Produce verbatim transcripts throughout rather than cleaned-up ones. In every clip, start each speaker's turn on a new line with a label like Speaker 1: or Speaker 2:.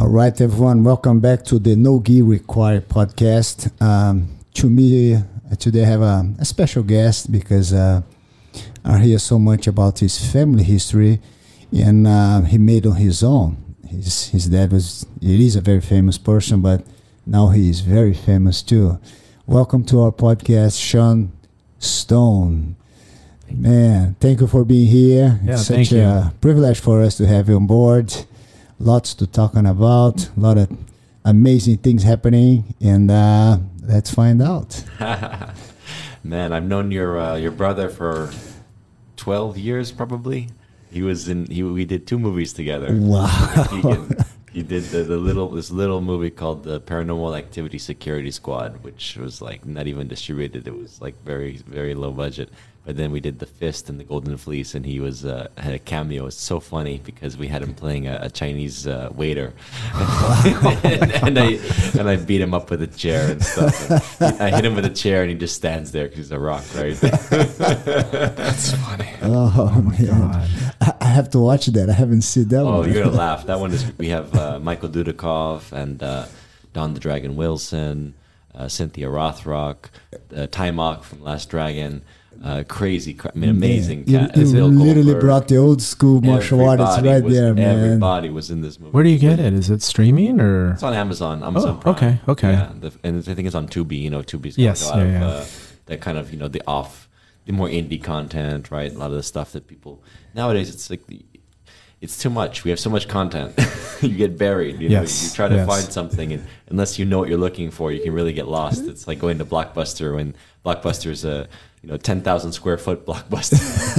Speaker 1: All right, everyone. Welcome back to the No Gi Required podcast. Um, to me, uh, today I have a, a special guest because uh, I hear so much about his family history, and uh, he made on his own. His his dad was, he is a very famous person, but now he is very famous too. Welcome to our podcast, Sean Stone. Man, thank you for being here.
Speaker 2: Yeah,
Speaker 1: it's
Speaker 2: thank
Speaker 1: such
Speaker 2: you.
Speaker 1: a privilege for us to have you on board. Lots to talk on about, a lot of amazing things happening, and uh, let's find out.
Speaker 3: Man, I've known your uh, your brother for twelve years, probably. He was in. He we did two movies together.
Speaker 1: Wow.
Speaker 3: He, he did the, the little this little movie called the Paranormal Activity Security Squad, which was like not even distributed. It was like very very low budget. But then we did The Fist and The Golden Fleece, and he was uh, had a cameo. It's so funny because we had him playing a, a Chinese uh, waiter, and, and I and I beat him up with a chair and stuff. And I hit him with a chair, and he just stands there because he's a rock, right?
Speaker 2: That's funny.
Speaker 1: Oh, man.
Speaker 2: God.
Speaker 1: I, I have to watch that. I haven't seen that
Speaker 3: Oh,
Speaker 1: one.
Speaker 3: you're gonna laugh. That one is. We have uh, Michael Dudikoff and uh, Don the Dragon Wilson, uh, Cynthia Rothrock, uh, Timok from Last Dragon. Uh, crazy, cra- I mean, amazing.
Speaker 1: Yeah.
Speaker 3: cat.
Speaker 1: You, you
Speaker 3: Bill
Speaker 1: literally
Speaker 3: Goldberg.
Speaker 1: brought the old school martial artists
Speaker 3: Everybody
Speaker 1: right
Speaker 3: was-
Speaker 1: there, man.
Speaker 3: Everybody was in this movie.
Speaker 2: Where do you get it? Is it streaming or?
Speaker 3: It's on Amazon. Amazon
Speaker 2: Oh,
Speaker 3: Prime.
Speaker 2: okay, okay.
Speaker 3: Yeah, the, and I think it's on Tubi. You know, Tubi's got
Speaker 2: Yes,
Speaker 3: a lot
Speaker 2: yeah,
Speaker 3: of
Speaker 2: yeah.
Speaker 3: Uh, that kind of, you know, the off, the more indie content, right? A lot of the stuff that people nowadays, it's like the, it's too much. We have so much content. You get buried. You know,
Speaker 2: Yes,
Speaker 3: you try to
Speaker 2: yes.
Speaker 3: find something, and unless you know what you're looking for, you can really get lost. It's like going to Blockbuster when Blockbuster's a you know ten thousand square foot Blockbuster,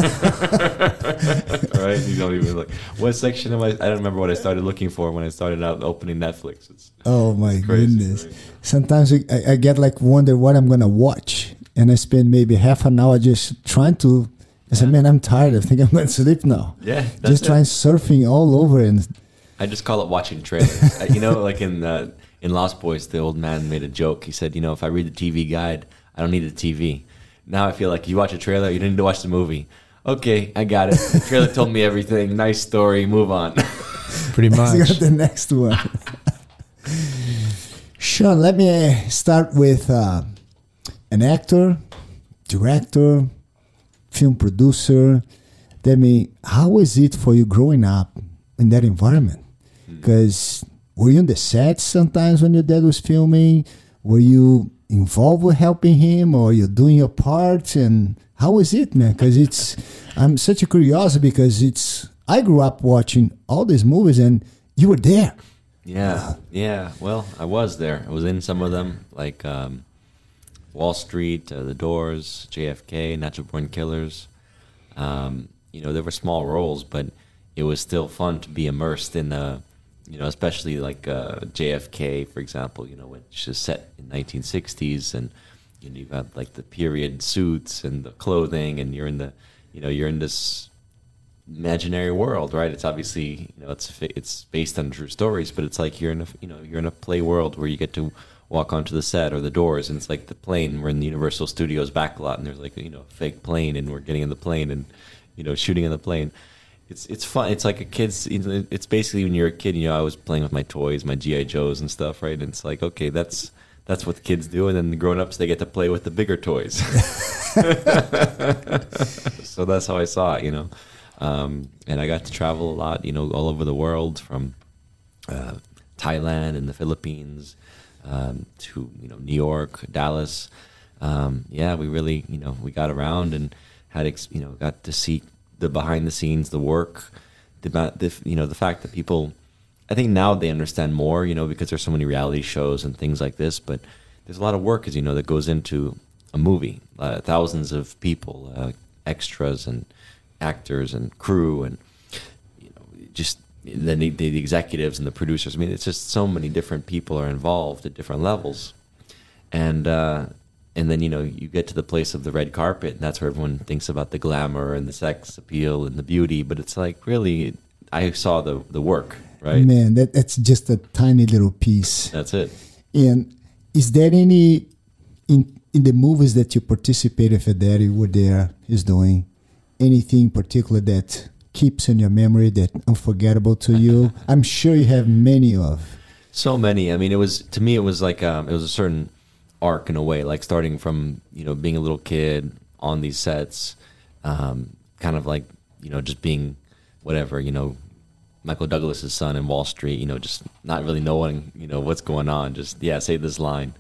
Speaker 3: right? You don't even like what section am I? I don't remember what I started looking for when I started out opening Netflix. It's
Speaker 1: Oh, my
Speaker 3: crazy,
Speaker 1: goodness.
Speaker 3: right?
Speaker 1: Sometimes I, I get like wonder what I'm going to watch, and I spend maybe half an hour just trying to, I said, man, I'm tired. I think I'm going to sleep now.
Speaker 3: Yeah, that's
Speaker 1: Just
Speaker 3: it.
Speaker 1: trying surfing all over, and
Speaker 3: I just call it watching trailers. Uh, you know, like in uh, in Lost Boys, the old man made a joke. He said, you know, if I read the T V guide, I don't need a T V. Now I feel like you watch a trailer, you didn't need to watch the movie. Okay, I got it. The trailer told me everything. Nice story. Move on.
Speaker 2: Pretty
Speaker 1: I got
Speaker 2: much.
Speaker 1: the next one. Sean, let me uh, start with uh, an actor, director, film producer. Tell me, how was it for you growing up in that environment? Because were you on the set sometimes when your dad was filming? Were you involved with helping him, or you doing your part? And how was it, man? Because it's, I'm such a curiosity because it's, I grew up watching all these movies and you were there.
Speaker 3: Yeah, yeah. Well, I was there. I was in some of them, like um, Wall Street, uh, The Doors, J F K, Natural Born Killers. Um, you know, there were small roles, but it was still fun to be immersed in the, you know, especially like uh, J F K, for example, you know, which is set in nineteen sixties, and you know, you've got like the period suits and the clothing, and you're in the, you know, you're in this imaginary world, right? It's obviously, you know, it's it's based on true stories, but it's like you're in a, you know, you're in a play world where you get to walk onto the set or the doors, and it's like the plane. We're in the Universal Studios backlot, and there's like, you know, a fake plane, and we're getting in the plane and, you know, shooting in the plane. It's it's fun. It's like a kid's. It's basically when you're a kid. You know, I was playing with my toys, my G I Joes and stuff, right? And it's like, okay, that's that's what the kids do, and then the grown-ups, they get to play with the bigger toys. So that's how I saw it, you know. Um, and I got to travel a lot, you know, all over the world, from uh, Thailand and the Philippines um, to, you know, New York, Dallas. Um, yeah, we really, you know, we got around and had, ex- you know, got to see the behind the scenes, the work, the, the, you know, the fact that people, I think now they understand more, you know, because there's so many reality shows and things like this, but there's a lot of work, as you know, that goes into a movie, uh, thousands of people, uh, extras and actors and crew, and you know, just then the, the executives and the producers. I mean, it's just so many different people are involved at different levels, and uh, and then you know you get to the place of the red carpet, and that's where everyone thinks about the glamour and the sex appeal and the beauty. But it's like, really, I saw the the work, right?
Speaker 1: Man, that, that's just a tiny little piece.
Speaker 3: That's it.
Speaker 1: And is there any, in in the movies that you participated with, that you were there, is doing anything in particular that keeps in your memory that unforgettable to you? I'm sure you have many of.
Speaker 3: So many. I mean, it was, to me, it was like, um, it was a certain arc in a way, like starting from, you know, being a little kid on these sets, um, kind of like, you know, just being whatever, you know, Michael Douglas's son in Wall Street, you know, just not really knowing, you know, what's going on. Just, yeah, say this line.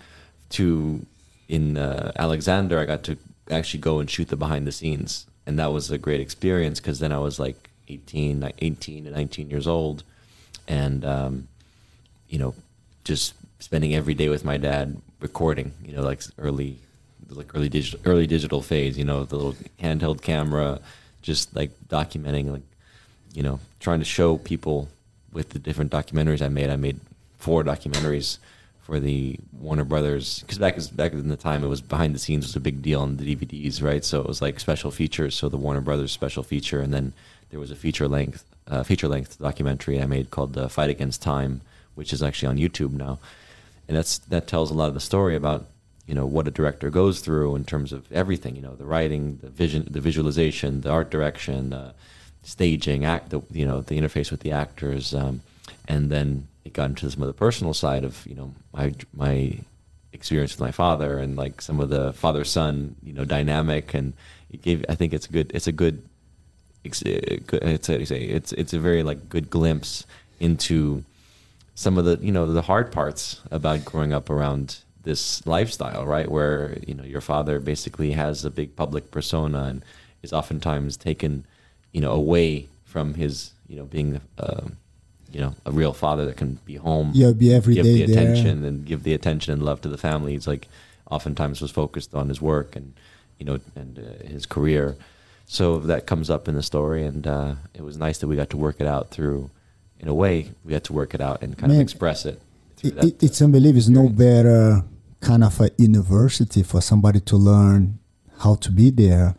Speaker 3: To, in uh, Alexander, I got to actually go and shoot the behind the scenes. And that was a great experience because then I was like eighteen, eighteen and nineteen years old. And, um, you know, just spending every day with my dad recording, you know, like early, like early digital, early digital phase, you know, the little handheld camera, just like documenting, like, you know, trying to show people with the different documentaries I made. I made four documentaries for the Warner Brothers, because back back in the time, it was behind the scenes was a big deal on the D V Ds, right? So it was like special features. So the Warner Brothers special feature, and then there was a feature length uh, feature length documentary I made called uh, "Fight Against Time," which is actually on YouTube now, and that's that tells a lot of the story about, you know, what a director goes through in terms of everything, you know, the writing, the vision, the visualization, the art direction, uh, staging, act, the, you know, the interface with the actors, um, and then it got into some of the personal side of, you know, my my experience with my father and like some of the father-son, you know, dynamic, and it gave. I think it's a good. It's a good. It's it's a, it's it's a very like good glimpse into some of the, you know, the hard parts about growing up around this lifestyle, right? Where, you know, your father basically has a big public persona and is oftentimes taken, you know, away from his, you know, being. Uh, you know, a real father that can be home,
Speaker 1: yeah, be every
Speaker 3: give
Speaker 1: day
Speaker 3: the attention
Speaker 1: there.
Speaker 3: and give the attention and love to the family. He's like, oftentimes was focused on his work and, you know, and uh, his career. So that comes up in the story, and uh, it was nice that we got to work it out through, in a way, we got to work it out and kind
Speaker 1: Man,
Speaker 3: of express it.
Speaker 1: It, that, it's unbelievable. It's no better kind of a university for somebody to learn how to be there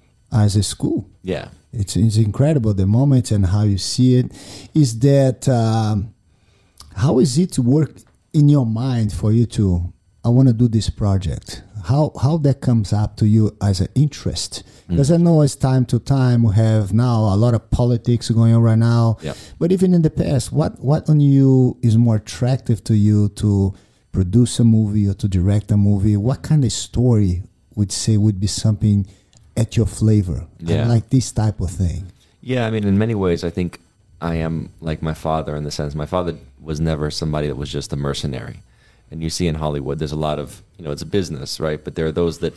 Speaker 1: as a school.
Speaker 3: Yeah.
Speaker 1: It's, it's incredible, the moment and how you see it. Is that, um, how is it to work in your mind for you to, I want to do this project? How how that comes up to you as an interest? Because mm. I know it's time to time we have now a lot of politics going on right now.
Speaker 3: Yep.
Speaker 1: But even in the past, what, what on you is more attractive to you to produce a movie or to direct a movie? What kind of story would say would be something at your flavor?
Speaker 3: Yeah.
Speaker 1: I like this type of thing.
Speaker 3: Yeah, I mean, in many ways, I think I am like my father in the sense my father was never somebody that was just a mercenary. And you see in Hollywood, there's a lot of, you know, it's a business, right? But there are those that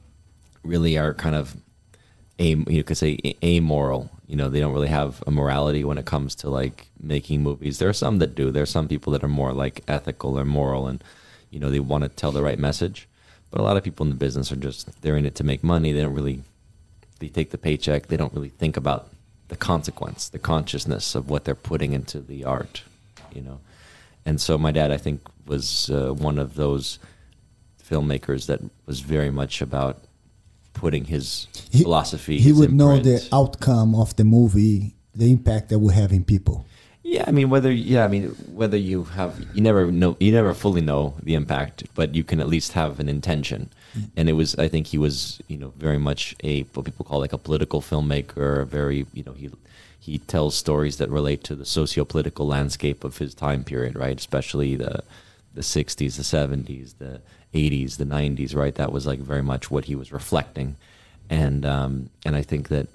Speaker 3: really are kind of, am, you could say, amoral. You know, they don't really have a morality when it comes to like making movies. There are some that do. There are some people that are more like ethical or moral, and, you know, they want to tell the right message. But a lot of people in the business are just, they're in it to make money. They don't really, they take the paycheck. They don't really think about the consequence, the consciousness of what they're putting into the art, you know. And so my dad, I think, was uh, one of those filmmakers that was very much about putting his
Speaker 1: he,
Speaker 3: philosophy.
Speaker 1: He
Speaker 3: his
Speaker 1: would know
Speaker 3: imprint.
Speaker 1: the outcome of the movie, the impact that we have in people.
Speaker 3: Yeah, I mean, whether yeah, I mean, whether you have, you never know, you never fully know the impact, but you can at least have an intention. Mm-hmm. And it was, I think, he was, you know, very much a what people call like a political filmmaker. A very, you know, he he tells stories that relate to the socio-political landscape of his time period, right? Especially the the sixties, the seventies, the eighties, the nineties, right? That was like very much what he was reflecting, and um, and I think that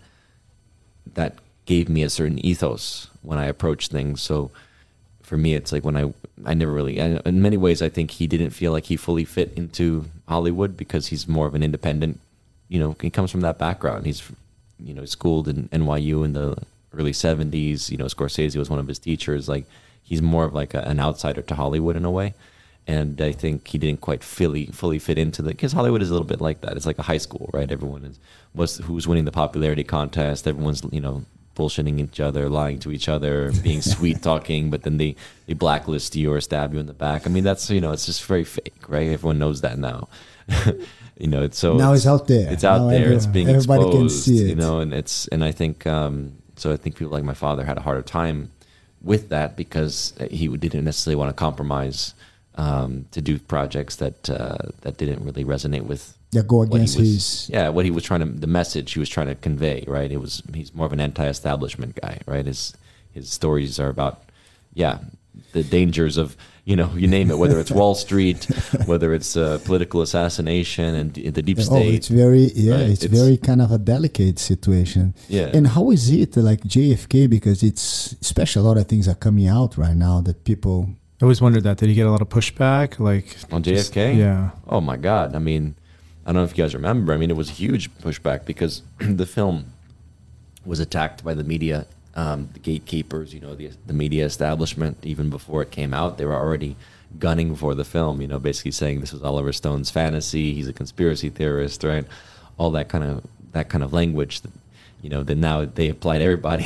Speaker 3: that gave me a certain ethos when I approach things. So for me, it's like when I, I never really, I, in many ways, I think he didn't feel like he fully fit into Hollywood because he's more of an independent, you know, he comes from that background. He's, you know, schooled in N Y U in the early seventies, you know, Scorsese was one of his teachers. Like he's more of like a, an outsider to Hollywood in a way. And I think he didn't quite fully fully fit into the, because Hollywood is a little bit like that. It's like a high school, right? Everyone is, what's, who's winning the popularity contest. Everyone's, you know, bullshitting each other, lying to each other, being sweet talking, but then they, they blacklist you or stab you in the back. I mean, that's, you know, it's just very fake, right? Everyone knows that now. You know, it's so
Speaker 1: now it's, it's out there.
Speaker 3: It's out
Speaker 1: now
Speaker 3: there.
Speaker 1: Everyone,
Speaker 3: it's being
Speaker 1: everybody
Speaker 3: exposed,
Speaker 1: can see it.
Speaker 3: You know, and it's, and I think, um, so I think people like my father had a harder time with that because he didn't necessarily want to compromise um, to do projects that uh, that didn't really resonate with
Speaker 1: that go
Speaker 3: what he
Speaker 1: against
Speaker 3: was,
Speaker 1: his.
Speaker 3: yeah, what he was trying to, the message he was trying to convey, right? It was, he's more of an anti-establishment guy, right? His his stories are about, yeah, the dangers of, you know, you name it, whether it's Wall Street, whether it's uh, political assassination and the deep
Speaker 1: Oh,
Speaker 3: state.
Speaker 1: it's very yeah,
Speaker 3: right?
Speaker 1: it's,
Speaker 3: It's-
Speaker 1: very kind of a delicate situation.
Speaker 3: Yeah.
Speaker 1: And how is it like J F K? Because it's especially a lot of things are coming out right now that people.
Speaker 2: I always wondered that. Did he get a lot of pushback? Like
Speaker 3: On J F K?
Speaker 2: Yeah.
Speaker 3: Oh my God. I mean, I don't know if you guys remember. I mean, it was a huge pushback because the film was attacked by the media, um, the gatekeepers, you know, the, the media establishment. Even before it came out, they were already gunning for the film, you know, basically saying this was Oliver Stone's fantasy. He's a conspiracy theorist, right? All that kind of, that kind of language that, you know, that now they apply to everybody.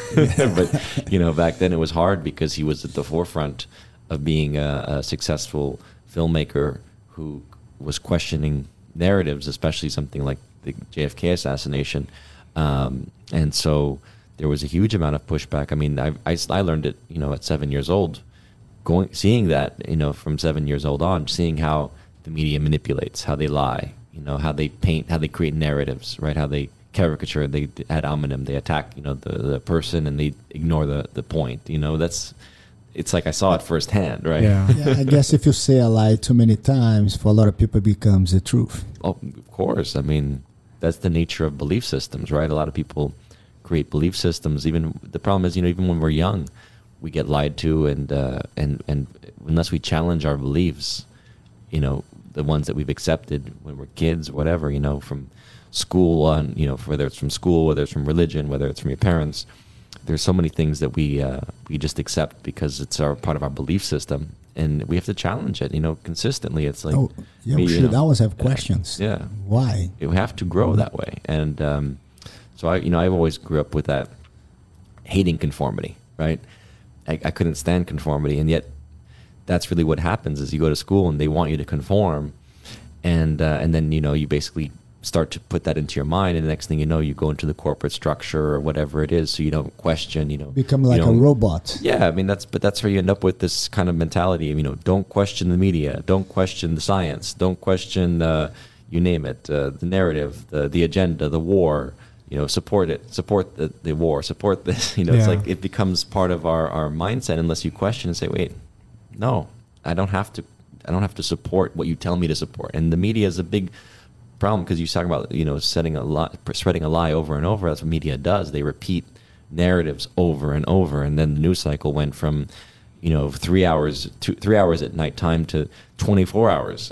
Speaker 3: But, you know, back then it was hard because he was at the forefront of being a, a successful filmmaker who was questioning narratives, especially something like the J F K assassination. Um, and so there was a huge amount of pushback. I mean, I, I, I learned it, you know, at seven years old, going, seeing that, you know, from seven years old on, seeing how the media manipulates, how they lie, you know, how they paint, how they create narratives, right? How they caricature, they ad hominem, they attack, you know, the, the person and they ignore the, the point, you know, that's, it's like I saw it firsthand, right?
Speaker 2: Yeah.
Speaker 1: Yeah, I guess if you say a lie too many times, for a lot of people, it becomes the truth.
Speaker 3: Oh, of course. I mean, that's the nature of belief systems, right? A lot of people create belief systems. Even the problem is, you know, even when we're young, we get lied to, and uh, and and unless we challenge our beliefs, you know, the ones that we've accepted when we're kids, or whatever, you know, from school on, you know, whether it's from school, whether it's from religion, whether it's from your parents. There's so many things that we uh, we just accept because it's our part of our belief system, and we have to challenge it, you know, consistently. It's like,
Speaker 1: Oh, yeah,
Speaker 3: me,
Speaker 1: we
Speaker 3: you
Speaker 1: should
Speaker 3: know,
Speaker 1: always have
Speaker 3: yeah,
Speaker 1: questions.
Speaker 3: Yeah,
Speaker 1: Why?
Speaker 3: you have to grow that way, and um, so I, you know, I've always grew up with that, hating conformity, right? I, I couldn't stand conformity, and yet that's really what happens: is you go to school and they want you to conform, and uh, and then you know you basically start to put that into your mind, and the next thing you know, you go into the corporate structure or whatever it is, so you don't question, you know,
Speaker 1: Become
Speaker 3: you
Speaker 1: like a
Speaker 3: don't-
Speaker 1: robot.
Speaker 3: Yeah, I mean that's but that's where you end up with this kind of mentality. You know, don't question the media, don't question the science, don't question uh, you name it, uh, the narrative, the the agenda, the war. You know, support it, support the, the war, support this. You know, it's
Speaker 2: Yeah.
Speaker 3: like it becomes part of our, our mindset unless you question and say, wait, no, I don't have to. I don't have to support what you tell me to support. And the media is a big problem because you talk about, you know, setting a lie, spreading a lie over and over. That's what media does. They repeat narratives over and over, and then the news cycle went from, you know, three hours to three hours at nighttime to twenty-four hours.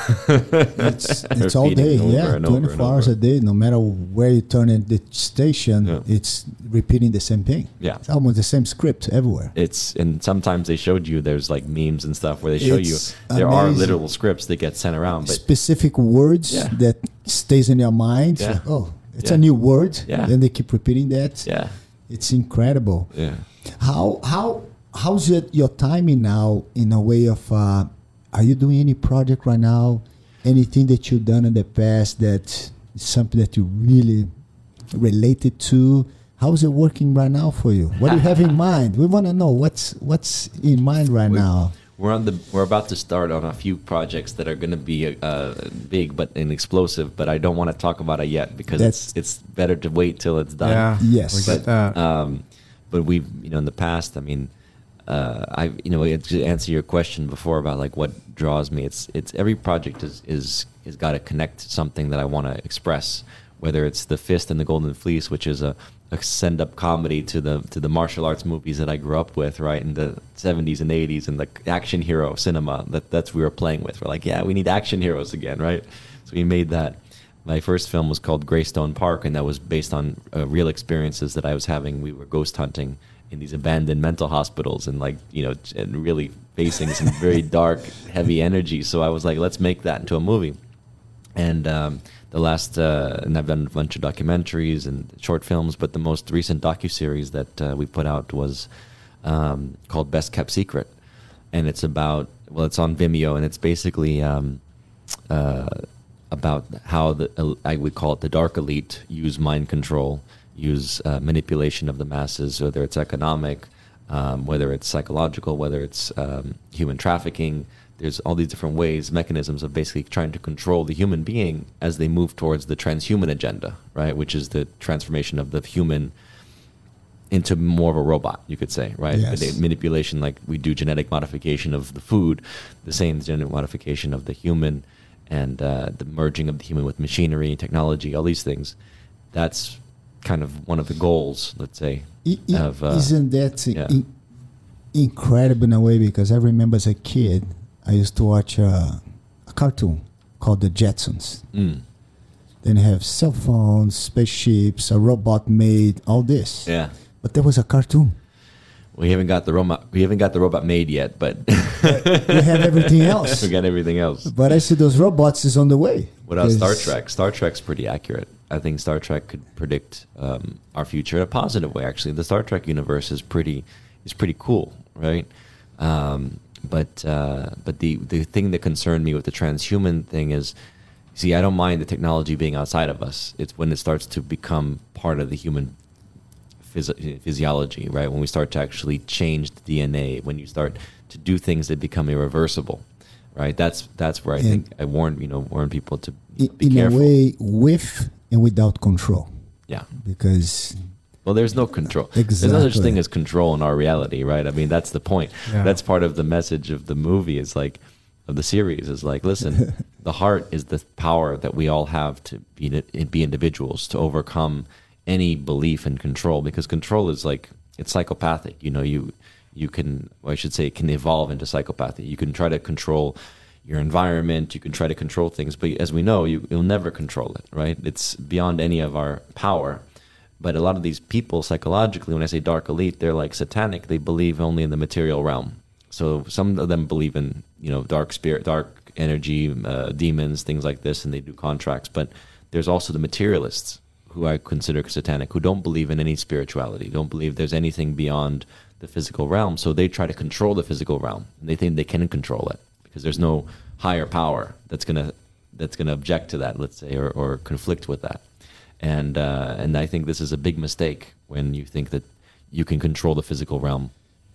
Speaker 1: It's, it's all day,
Speaker 3: Repeating over
Speaker 1: yeah,
Speaker 3: and over and
Speaker 1: twenty-four hours
Speaker 3: over.
Speaker 1: a day. No matter where you turn in the station,
Speaker 3: Yeah.
Speaker 1: it's repeating the same thing.
Speaker 3: Yeah.
Speaker 1: It's almost the same script everywhere.
Speaker 3: It's and sometimes they showed you there's like memes and stuff where they show
Speaker 1: It's
Speaker 3: you there are
Speaker 1: amazing.
Speaker 3: literal scripts that get sent around, but
Speaker 1: Specific words
Speaker 3: Yeah.
Speaker 1: that stays in your mind.
Speaker 3: Yeah.
Speaker 1: Oh, it's
Speaker 3: Yeah.
Speaker 1: a new word.
Speaker 3: Yeah.
Speaker 1: Then they keep repeating that.
Speaker 3: yeah,
Speaker 1: It's incredible.
Speaker 3: yeah.
Speaker 1: How how how's it your timing now in a way of uh, are you doing any project right now? Anything that you've done in the past that is something that you really related to? How's it working right now for you? What do you have in mind? We want to know what's what's in mind right
Speaker 3: We-
Speaker 1: now.
Speaker 3: We're on the we're about to start on a few projects that are going to be uh, big but and explosive, but I don't want to talk about it yet because
Speaker 1: That's-
Speaker 3: it's it's better to wait till it's done.
Speaker 2: Yeah.
Speaker 1: Yes.
Speaker 2: We get that.
Speaker 3: Um, but we've, you know, in the past, I mean, uh, I, you know, to answer your question before about like what draws me, it's, it's every project is, is, is got to connect to something that I want to express, whether it's The Fist and the Golden Fleece, which is a, a send up comedy to the, to the martial arts movies that I grew up with, right? In the seventies and eighties, and the action hero cinema that that's we were playing with. We're like, yeah, we need action heroes again, right? So we made that. My first film was called Greystone Park, and that was based on uh, real experiences that I was having. We were ghost hunting in these abandoned mental hospitals, and like, you know, and really facing some very dark, heavy energy. So I was like, let's make that into a movie. And um, the last, uh, and I've done a bunch of documentaries and short films, but the most recent docuseries that uh, we put out was um, called Best Kept Secret, and it's about, well, it's on Vimeo, and it's basically um, uh, about how the, I would call it the dark elite, use mind control, use uh, manipulation of the masses, whether it's economic, um, whether it's psychological, whether it's um, human trafficking. there's all these different ways, mechanisms of basically trying to control the human being as they move towards the transhuman agenda, right? Which is the transformation of the human into more of a robot, you could say, right?
Speaker 1: Yes.
Speaker 3: The manipulation, like we do genetic modification of the food, the same genetic modification of the human, and uh, the merging of the human with machinery and technology, all these things. That's kind of one of the goals, let's say.
Speaker 1: I, I,
Speaker 3: of, uh,
Speaker 1: isn't that
Speaker 3: yeah.
Speaker 1: in, incredible in a way? Because I remember as a kid, I used to watch a, a cartoon called The Jetsons.
Speaker 3: Mm.
Speaker 1: Then you have cell phones, spaceships, a robot made, all this.
Speaker 3: Yeah.
Speaker 1: But there was a cartoon.
Speaker 3: We haven't got the robot. We haven't got the robot made yet, but
Speaker 1: We have everything else.
Speaker 3: we got everything else.
Speaker 1: But I see those robots is on the way.
Speaker 3: What about Star
Speaker 1: There's-
Speaker 3: Trek? Star Trek's pretty accurate. I think Star Trek could predict um, our future in a positive way. Actually, the Star Trek universe is pretty is pretty cool, right? Um, but uh, but the the thing that concerned me with the transhuman thing is, see, I don't mind the technology being outside of us. It's when it starts to become part of the human phys- physiology, right? When we start to actually change the D N A, when you start to do things that become irreversible, right? That's that's where I
Speaker 1: And
Speaker 3: think I warn you know warn people to
Speaker 1: In,
Speaker 3: be
Speaker 1: in
Speaker 3: careful.
Speaker 1: a way, with and without control.
Speaker 3: Yeah.
Speaker 1: Because
Speaker 3: Well, there's no control. There's no such
Speaker 1: Exactly.
Speaker 3: thing as control in our reality, right? I mean, that's the point.
Speaker 2: Yeah.
Speaker 3: That's part of the message of the movie is like, of the series is like, listen, the heart is the power that we all have to be be individuals, to overcome any belief in control, because control is like, it's psychopathic. You know, you you can, well, I should say, it can evolve into psychopathy. You can try to control your environment, you can try to control things, but as we know, you, you'll never control it, right? It's beyond any of our power. But a lot of these people, psychologically, when I say dark elite, they're like satanic. They believe only in the material realm. So some of them believe in, you know, dark spirit, dark energy, uh, demons, things like this, and they do contracts. But there's also the materialists, who I consider satanic, who don't believe in any spirituality, don't believe there's anything beyond the physical realm. So they try to control the physical realm, and they think they can control it because there's no higher power that's gonna that's gonna object to that, let's say, or, or conflict with that. And uh, and I think this is a big mistake when you think that you can control the physical realm.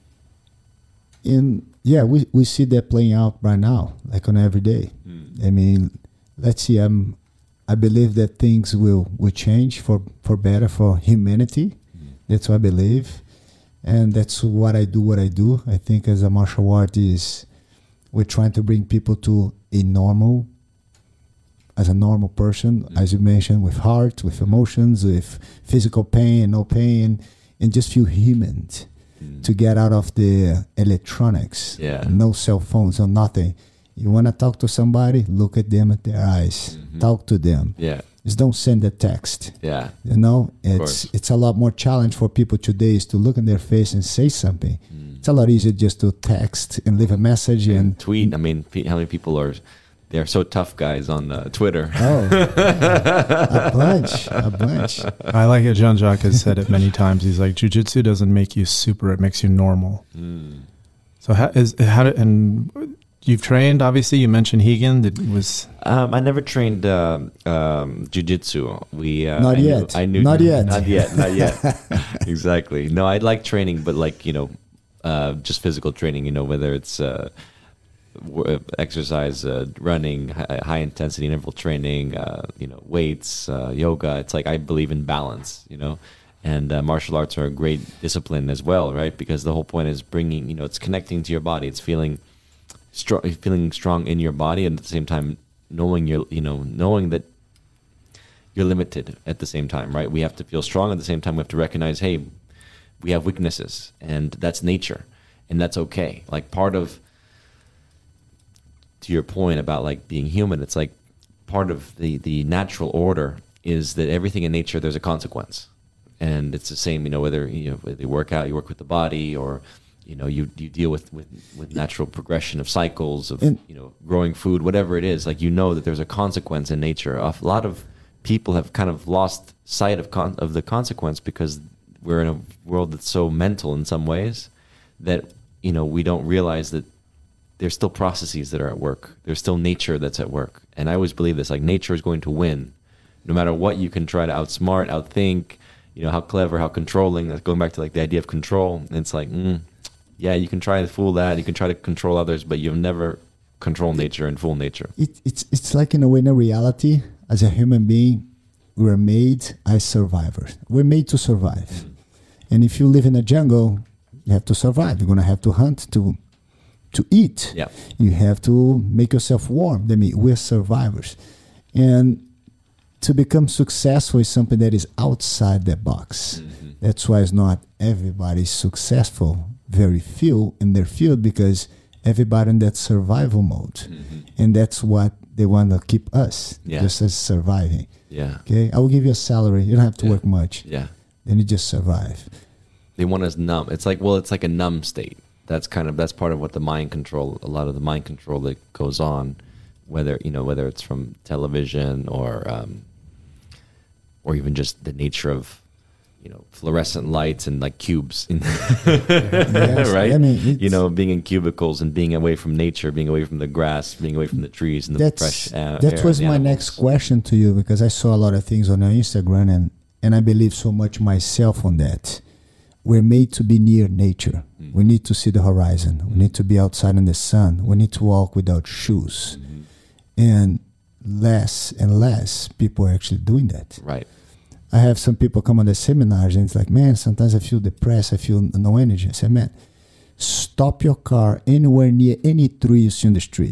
Speaker 1: in yeah, we, we see that playing out right now, like on every day.
Speaker 3: Mm.
Speaker 1: I mean, let's see. I'm, I believe that things will, will change for, for better for humanity. Mm. That's what I believe, and that's what I do. What I do. I think as a martial artist, we're trying to bring people to a normal, as a normal person, mm. as you mentioned, with heart, with emotions, with physical pain, no pain, and just feel human. Mm. To get out of the electronics,
Speaker 3: yeah.
Speaker 1: no cell phones, no nothing. You want to talk to somebody, look at them at their eyes, mm-hmm. talk to them.
Speaker 3: Yeah.
Speaker 1: Just don't send a text.
Speaker 3: Yeah.
Speaker 1: You know, it's it's a lot more challenge for people today is to look in their face and say something. Mm. It's a lot easier just to text and leave a message and,
Speaker 3: and tweet. I mean, how many people are? They're so tough, guys, on uh, Twitter.
Speaker 1: Oh, a bunch, a bunch.
Speaker 2: I like it. Jean-Jacques has said it many times. He's like, jiu-jitsu doesn't make you super; it makes you normal. Mm. So how is how did, and you've trained? Obviously, you mentioned Hegan. That was.
Speaker 3: Um, I never trained uh, um, jiu-jitsu. We uh,
Speaker 1: not
Speaker 3: I
Speaker 1: yet.
Speaker 3: Knew, I knew
Speaker 1: not yet.
Speaker 3: Not yet. Not yet. Exactly. No, I like training, but like you know, uh, just physical training. You know, whether it's. Uh, exercise, uh, running, high, high intensity interval training, uh, you know, weights, uh, yoga. It's like I believe in balance, you know, and uh, martial arts are a great discipline as well, right? Because the whole point is bringing, you know, it's connecting to your body. It's feeling strong, feeling strong in your body, and at the same time knowing you're, you know, knowing that you're limited at the same time, right? We have to feel strong at the same time. We have to recognize, hey, we have weaknesses, and that's nature, and that's okay. Like part of to your point about like being human, it's like part of the, the natural order is that everything in nature, there's a consequence. And it's the same, you know, whether, you know, whether you work out, you work with the body, or, you know, you, you deal with, with, with natural progression of cycles of,
Speaker 1: and,
Speaker 3: you know, growing food, whatever it is, like, you know, that there's a consequence in nature. A lot of people have kind of lost sight of con- of the consequence because we're in a world that's so mental in some ways that, you know, we don't realize that there's still processes that are at work. There's still nature that's at work. And I always believe this, like nature is going to win. No matter what you can try to outsmart, outthink, you know, how clever, how controlling. That's going back to like the idea of control. It's like, mm, yeah, you can try to fool that. You can try to control others, but you'll never control nature and fool nature.
Speaker 1: It, it's it's like in a way, in a reality, as a human being, we're made as survivors. We're made to survive. Mm. And if you live in a jungle, you have to survive. You're going to have to hunt to to eat.
Speaker 3: Yeah.
Speaker 1: You have to make yourself warm. I mean, we're survivors. And to become successful is something that is outside the box. Mm-hmm. That's why it's not everybody successful, very few in their field, because everybody in that survival mode. Mm-hmm. And that's what they want to keep us,
Speaker 3: yeah.
Speaker 1: just as surviving.
Speaker 3: Yeah.
Speaker 1: Okay, I will give you a salary. You don't have to
Speaker 3: yeah.
Speaker 1: work much.
Speaker 3: Yeah.
Speaker 1: Then you just survive.
Speaker 3: They want us numb. It's like, well, it's like a numb state. That's kind of, that's part of what the mind control, a lot of the mind control that goes on, whether, you know, whether it's from television or, um, or even just the nature of, you know, fluorescent lights and like cubes, in
Speaker 1: yes,
Speaker 3: right?
Speaker 1: I mean,
Speaker 3: you know, being in cubicles and being away from nature, being away from the grass, being away from the trees and the
Speaker 1: that's,
Speaker 3: fresh air.
Speaker 1: That was my
Speaker 3: animals.
Speaker 1: next question to you, because I saw a lot of things on your Instagram, and, and I believe so much myself on that. We're made to be near nature. Mm-hmm. We need to see the horizon. Mm-hmm. We need to be outside in the sun. We need to walk without shoes. Mm-hmm. And less and less people are actually doing that.
Speaker 3: Right.
Speaker 1: I have some people come on the seminars and it's like, man, sometimes I feel depressed. I feel no energy. I say, man, stop your car anywhere near any tree you see on the street.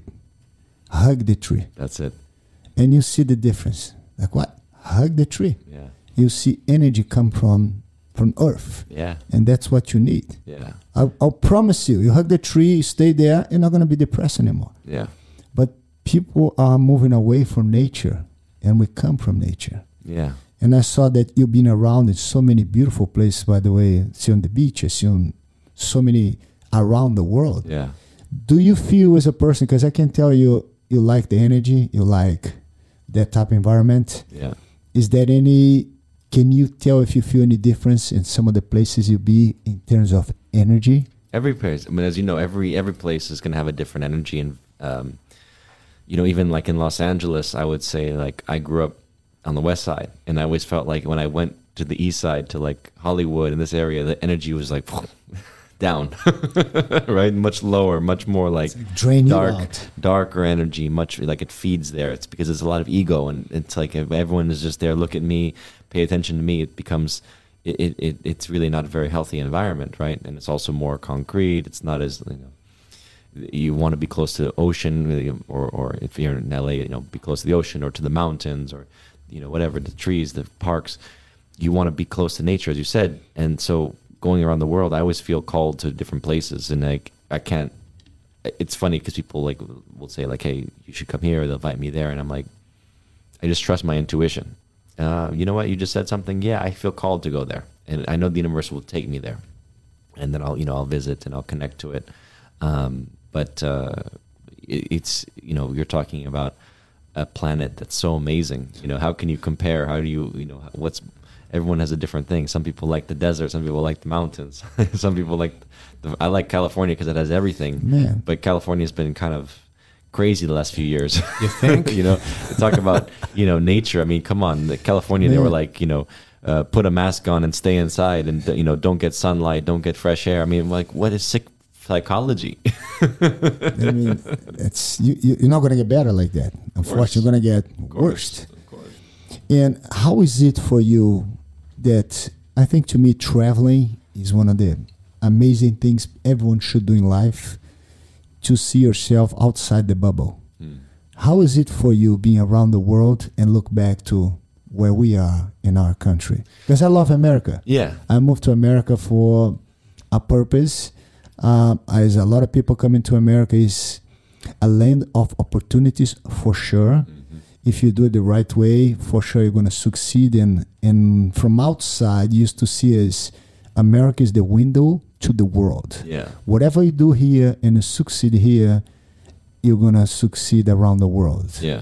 Speaker 1: Hug the tree.
Speaker 3: That's it.
Speaker 1: And you see the difference. Like what? Hug the tree.
Speaker 3: Yeah.
Speaker 1: You see energy come from from earth.
Speaker 3: Yeah.
Speaker 1: And that's what you need.
Speaker 3: Yeah.
Speaker 1: I'll, I'll promise you, you hug the tree, you stay there, you're not going to be depressed anymore.
Speaker 3: Yeah.
Speaker 1: But people are moving away from nature, and we come from nature.
Speaker 3: Yeah.
Speaker 1: And I saw that you've been around in so many beautiful places, by the way. See on the beach, I see on so many around the world.
Speaker 3: Yeah.
Speaker 1: Do you feel as a person, because I can tell you, you like the energy, you like that type of environment.
Speaker 3: Yeah.
Speaker 1: Is there any, can you tell if you feel any difference in some of the places you be in terms of energy?
Speaker 3: Every place, I mean, as you know, every every place is going to have a different energy. And, um, you know, even like in Los Angeles, I would say, like, I grew up on the west side, and I always felt like when I went to the east side, to like Hollywood in this area, the energy was like down, right? Much lower, much more like,
Speaker 1: like drain
Speaker 3: dark,
Speaker 1: you out.
Speaker 3: darker energy, much like it feeds there. It's because there's a lot of ego, and it's like if everyone is just there, look at me, pay attention to me, it becomes, it, it, it it's really not a very healthy environment, right? And it's also more concrete. It's not as, you know, you want to be close to the ocean, or, or if you're in L A, you know, be close to the ocean or to the mountains, or, you know, whatever, the trees, the parks. You want to be close to nature, as you said. And so going around the world, I always feel called to different places, and like I can't. It's funny because people like will say like, "Hey, you should come here," or they'll invite me there, and I'm like, I just trust my intuition. Uh, you know what? You just said something. Yeah, I feel called to go there, and I know the universe will take me there, and then I'll, you know, I'll visit and I'll connect to it. Um, but uh, it, it's, you know, you're talking about a planet that's so amazing. You know, how can you compare? How do you, you know, what's, everyone has a different thing. Some people like the desert. Some people like the mountains. Some people like, the, I like California because it has everything.
Speaker 1: Man.
Speaker 3: But California's been kind of crazy the last few years.
Speaker 2: You think?
Speaker 3: You know, talk about, you know, nature. I mean, come on, the California, Man. They were like, you know, uh, put a mask on and stay inside, and, you know, don't get sunlight, don't get fresh air. I mean, like, what is sick psychology?
Speaker 1: I mean, it's you, you, you're not going to get better like that. Unfortunately, you're going to get worse.
Speaker 3: Of course.
Speaker 1: And how is it for you that, I think to me, traveling is one of the amazing things everyone should do in life, to see yourself outside the bubble. Hmm. How is it for you being around the world and look back to where we are in our country? Because I love America.
Speaker 3: Yeah.
Speaker 1: I moved to America for a purpose. Um, as a lot of people coming to America, is a land of opportunities for sure. Mm-hmm. If you do it the right way, for sure you're going to succeed. And, and from outside, you used to see as America is the window to the world.
Speaker 3: Yeah.
Speaker 1: Whatever you do here and you succeed here, you're going to succeed around the world.
Speaker 3: Yeah.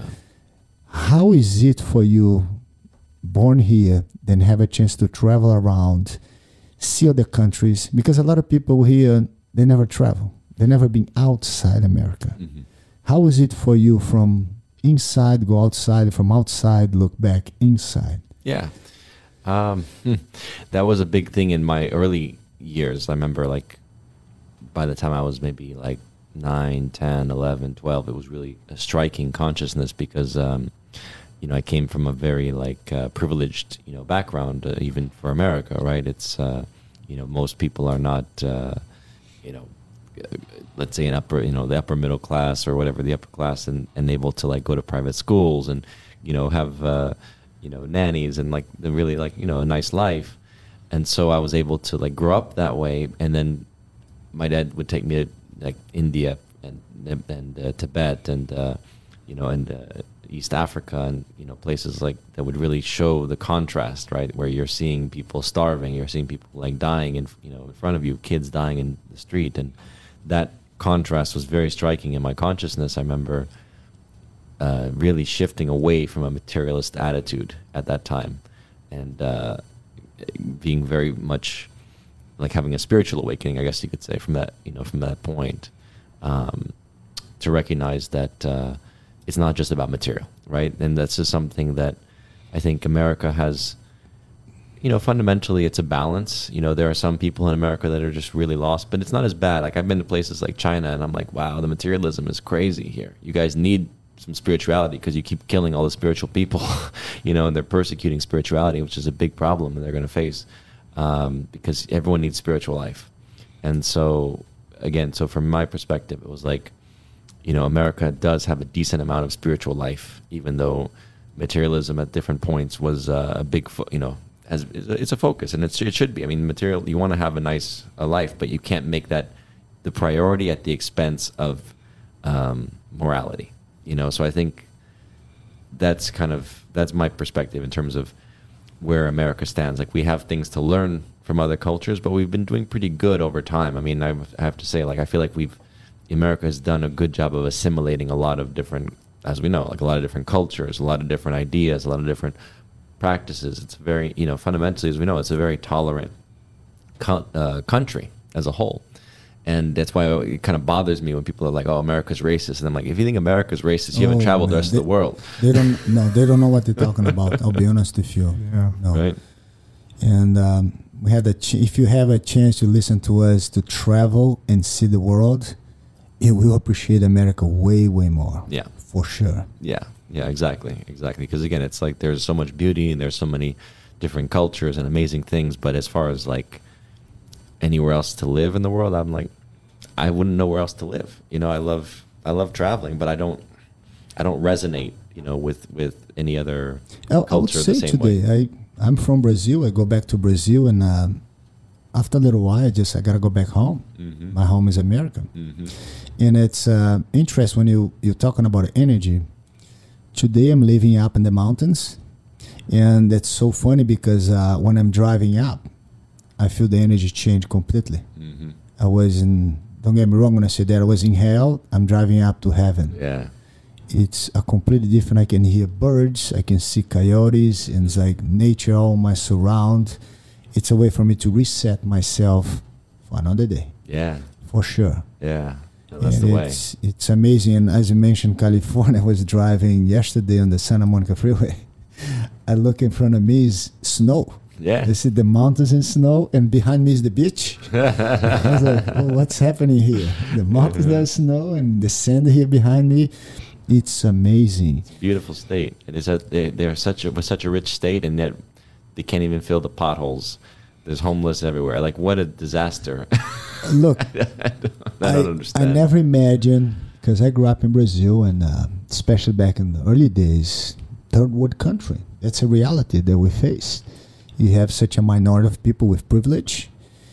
Speaker 1: How is it for you, born here, then have a chance to travel around, see other countries? Because a lot of people here, they never travel. They never been outside America. Mm-hmm. How is it for you from inside, go outside, from outside, look back inside?
Speaker 3: Yeah. Um, that was a big thing in my early years. I remember, like, by the time I was maybe like nine, ten, eleven, twelve, it was really a striking consciousness because, um, you know, I came from a very like uh, privileged, you know, background, uh, even for America, right? It's, uh, you know, most people are not, uh, you know, let's say an upper, you know, the upper middle class or whatever, the upper class, and, and able to like go to private schools and, you know, have, uh, you know, nannies and like the really like, you know, a nice life. And so I was able to like grow up that way. And then my dad would take me to like India and, and uh, Tibet and, uh, you know, and uh, East Africa and, you know, places like that would really show the contrast, right? Where you're seeing people starving, you're seeing people like dying in, you know, in front of you, kids dying in the street. And that contrast was very striking in my consciousness. I remember uh, really shifting away from a materialist attitude at that time and uh, being very much like having a spiritual awakening, I guess you could say, from that, you know, from that point, um, to recognize that uh, it's not just about material, right? And that's just something that I think America has, you know, fundamentally it's a balance. You know, there are some people in America that are just really lost, but it's not as bad. Like I've been to places like China and I'm like, wow, the materialism is crazy here. You guys need some spirituality because you keep killing all the spiritual people, you know, and they're persecuting spirituality, which is a big problem that they're going to face, um, because everyone needs spiritual life. And so, again, so from my perspective, it was like, you know, America does have a decent amount of spiritual life, even though materialism at different points was uh, a big, fo- you know, as it's a focus, and it's, it should be. I mean, material, you want to have a nice a life, but you can't make that the priority at the expense of um, morality. You know, so I think that's kind of, that's my perspective in terms of where America stands. Like we have things to learn from other cultures, but we've been doing pretty good over time. I mean, I have to say, like, I feel like we've, America has done a good job of assimilating a lot of different, as we know, like a lot of different cultures, a lot of different ideas, a lot of different practices. It's very, you know, fundamentally, as we know, it's a very tolerant co- uh, country as a whole. And that's why it kind of bothers me when people are like, "Oh, America's racist," and I'm like, "If you think America's racist, you haven't
Speaker 1: Oh,
Speaker 3: traveled the
Speaker 1: man.
Speaker 3: rest
Speaker 1: They-
Speaker 3: of the world."
Speaker 1: They don't no, they don't know what they're talking about. I'll be honest with you.
Speaker 2: Yeah.
Speaker 1: No.
Speaker 3: Right?
Speaker 1: And um, we had a ch- if you have a chance to listen to us to travel and see the world, you will appreciate America way, way more.
Speaker 3: Yeah.
Speaker 1: For sure.
Speaker 3: Yeah, yeah, exactly, exactly. Because again, it's like there's so much beauty and there's so many different cultures and amazing things. But as far as like anywhere else to live in the world, I'm like, I wouldn't know where else to live. You know, I love I love traveling, but I don't I don't resonate, you know, with, with any other
Speaker 1: I, I would
Speaker 3: culture
Speaker 1: say
Speaker 3: the same way.
Speaker 1: today, I I'm from Brazil. I go back to Brazil, and um, after a little while, I just I gotta go back home.
Speaker 3: Mm-hmm.
Speaker 1: My home is America,
Speaker 3: Mm-hmm.
Speaker 1: and it's uh, interesting when you you're talking about energy. Today, I'm living up in the mountains, and it's so funny because uh, when I'm driving up, I feel the energy change completely.
Speaker 3: Mm-hmm.
Speaker 1: I was in. Don't get me wrong when I say that I was in hell. I'm driving up to heaven.
Speaker 3: Yeah.
Speaker 1: It's a completely different. I can hear birds, I can see coyotes, and it's like nature all my surround. It's a way for me to reset myself for another day,
Speaker 3: Yeah.
Speaker 1: for sure.
Speaker 3: Yeah. No, that's
Speaker 1: And
Speaker 3: the way.
Speaker 1: it's, it's amazing. And as you mentioned, California, I was driving yesterday on the Santa Monica Freeway. I look in front of me is snow.
Speaker 3: Yeah.
Speaker 1: I see the mountains in snow, and behind me is the beach. I was like, oh, what's happening here? The mountains there's snow, and the sand here behind me. It's amazing.
Speaker 3: Beautiful state. It is. A, they, they're such a with such a rich state, and yet they can't even fill the potholes. There's homeless everywhere. Like what a disaster.
Speaker 1: Look,
Speaker 3: I don't, I don't understand.
Speaker 1: I never imagined, because I grew up in Brazil, and uh, especially back in the early days, third world country. That's a reality that we face. You have such a minority of people with privilege,